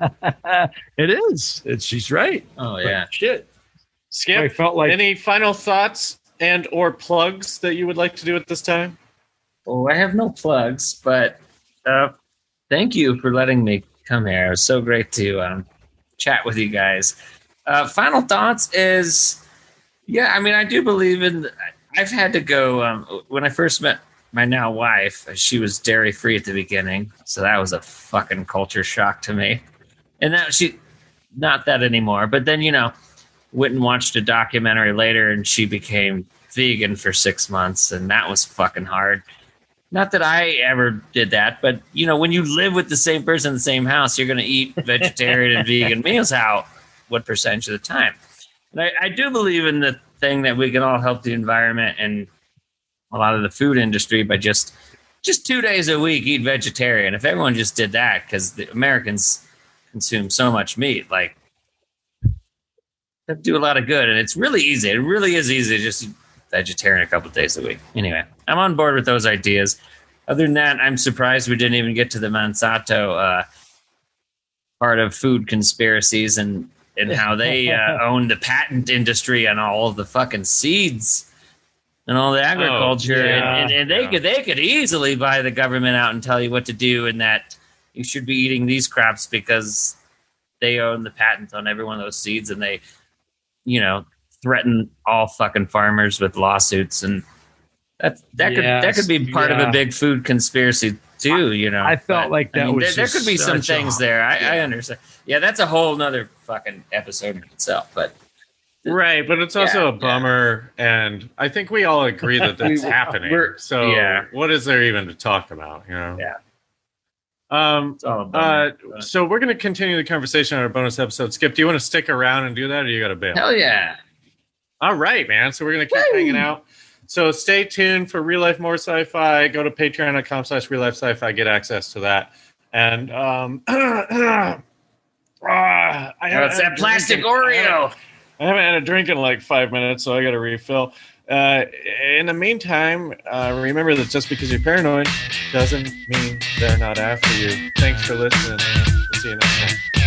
It is. She's right. oh But yeah. shit. Skip, I felt like any final thoughts and or plugs that you would like to do at this time? Well, I have no plugs, but thank you for letting me come here. It was so great to chat with you guys. Final thoughts is, yeah, I mean, I do believe in. I've had to go when I first met my now wife. She was dairy free at the beginning, so that was a fucking culture shock to me. And now she, not that anymore. But then, you know, went and watched a documentary later, and she became vegan for 6 months, and that was fucking hard. Not that I ever did that, but, you know, when you live with the same person in the same house, you're going to eat vegetarian and vegan meals out what percentage of the time. And I do believe in the thing that we can all help the environment and a lot of the food industry by just 2 days a week eat vegetarian. If everyone just did that, because the Americans consume so much meat, like, that'd do a lot of good. And it's really easy. It really is easy to just eat vegetarian a couple of days a week. Anyway, I'm on board with those ideas. Other than that, I'm surprised we didn't even get to the Monsanto part of food conspiracies and how they own the patent industry and all of the fucking seeds and all the agriculture. And they could easily buy the government out and tell you what to do, and that you should be eating these crops because they own the patent on every one of those seeds, and they, you know, threaten all fucking farmers with lawsuits, and that could be part of a big food conspiracy too. You know, I felt like that was there just could be some such a- things there. I understand. Yeah, that's a whole nother fucking episode in itself. But Right, but it's also Yeah, a bummer, and I think we all agree that that's happening. So, yeah. what is there even to talk about? You know. Yeah. It's all a bummer. So we're going to continue the conversation on our bonus episode. Skip, do you want to stick around and do that, or you got to bail? Hell yeah. All right, man. So we're going to keep hanging out. So stay tuned for Real Life More Sci-Fi. Go to patreon.com/Real Life Sci-Fi. Get access to that. And It's that plastic Oreo. I haven't had a drink in like 5 minutes, so I got to refill. In the meantime, remember that just because you're paranoid doesn't mean they're not after you. Thanks for listening. We'll see you next time.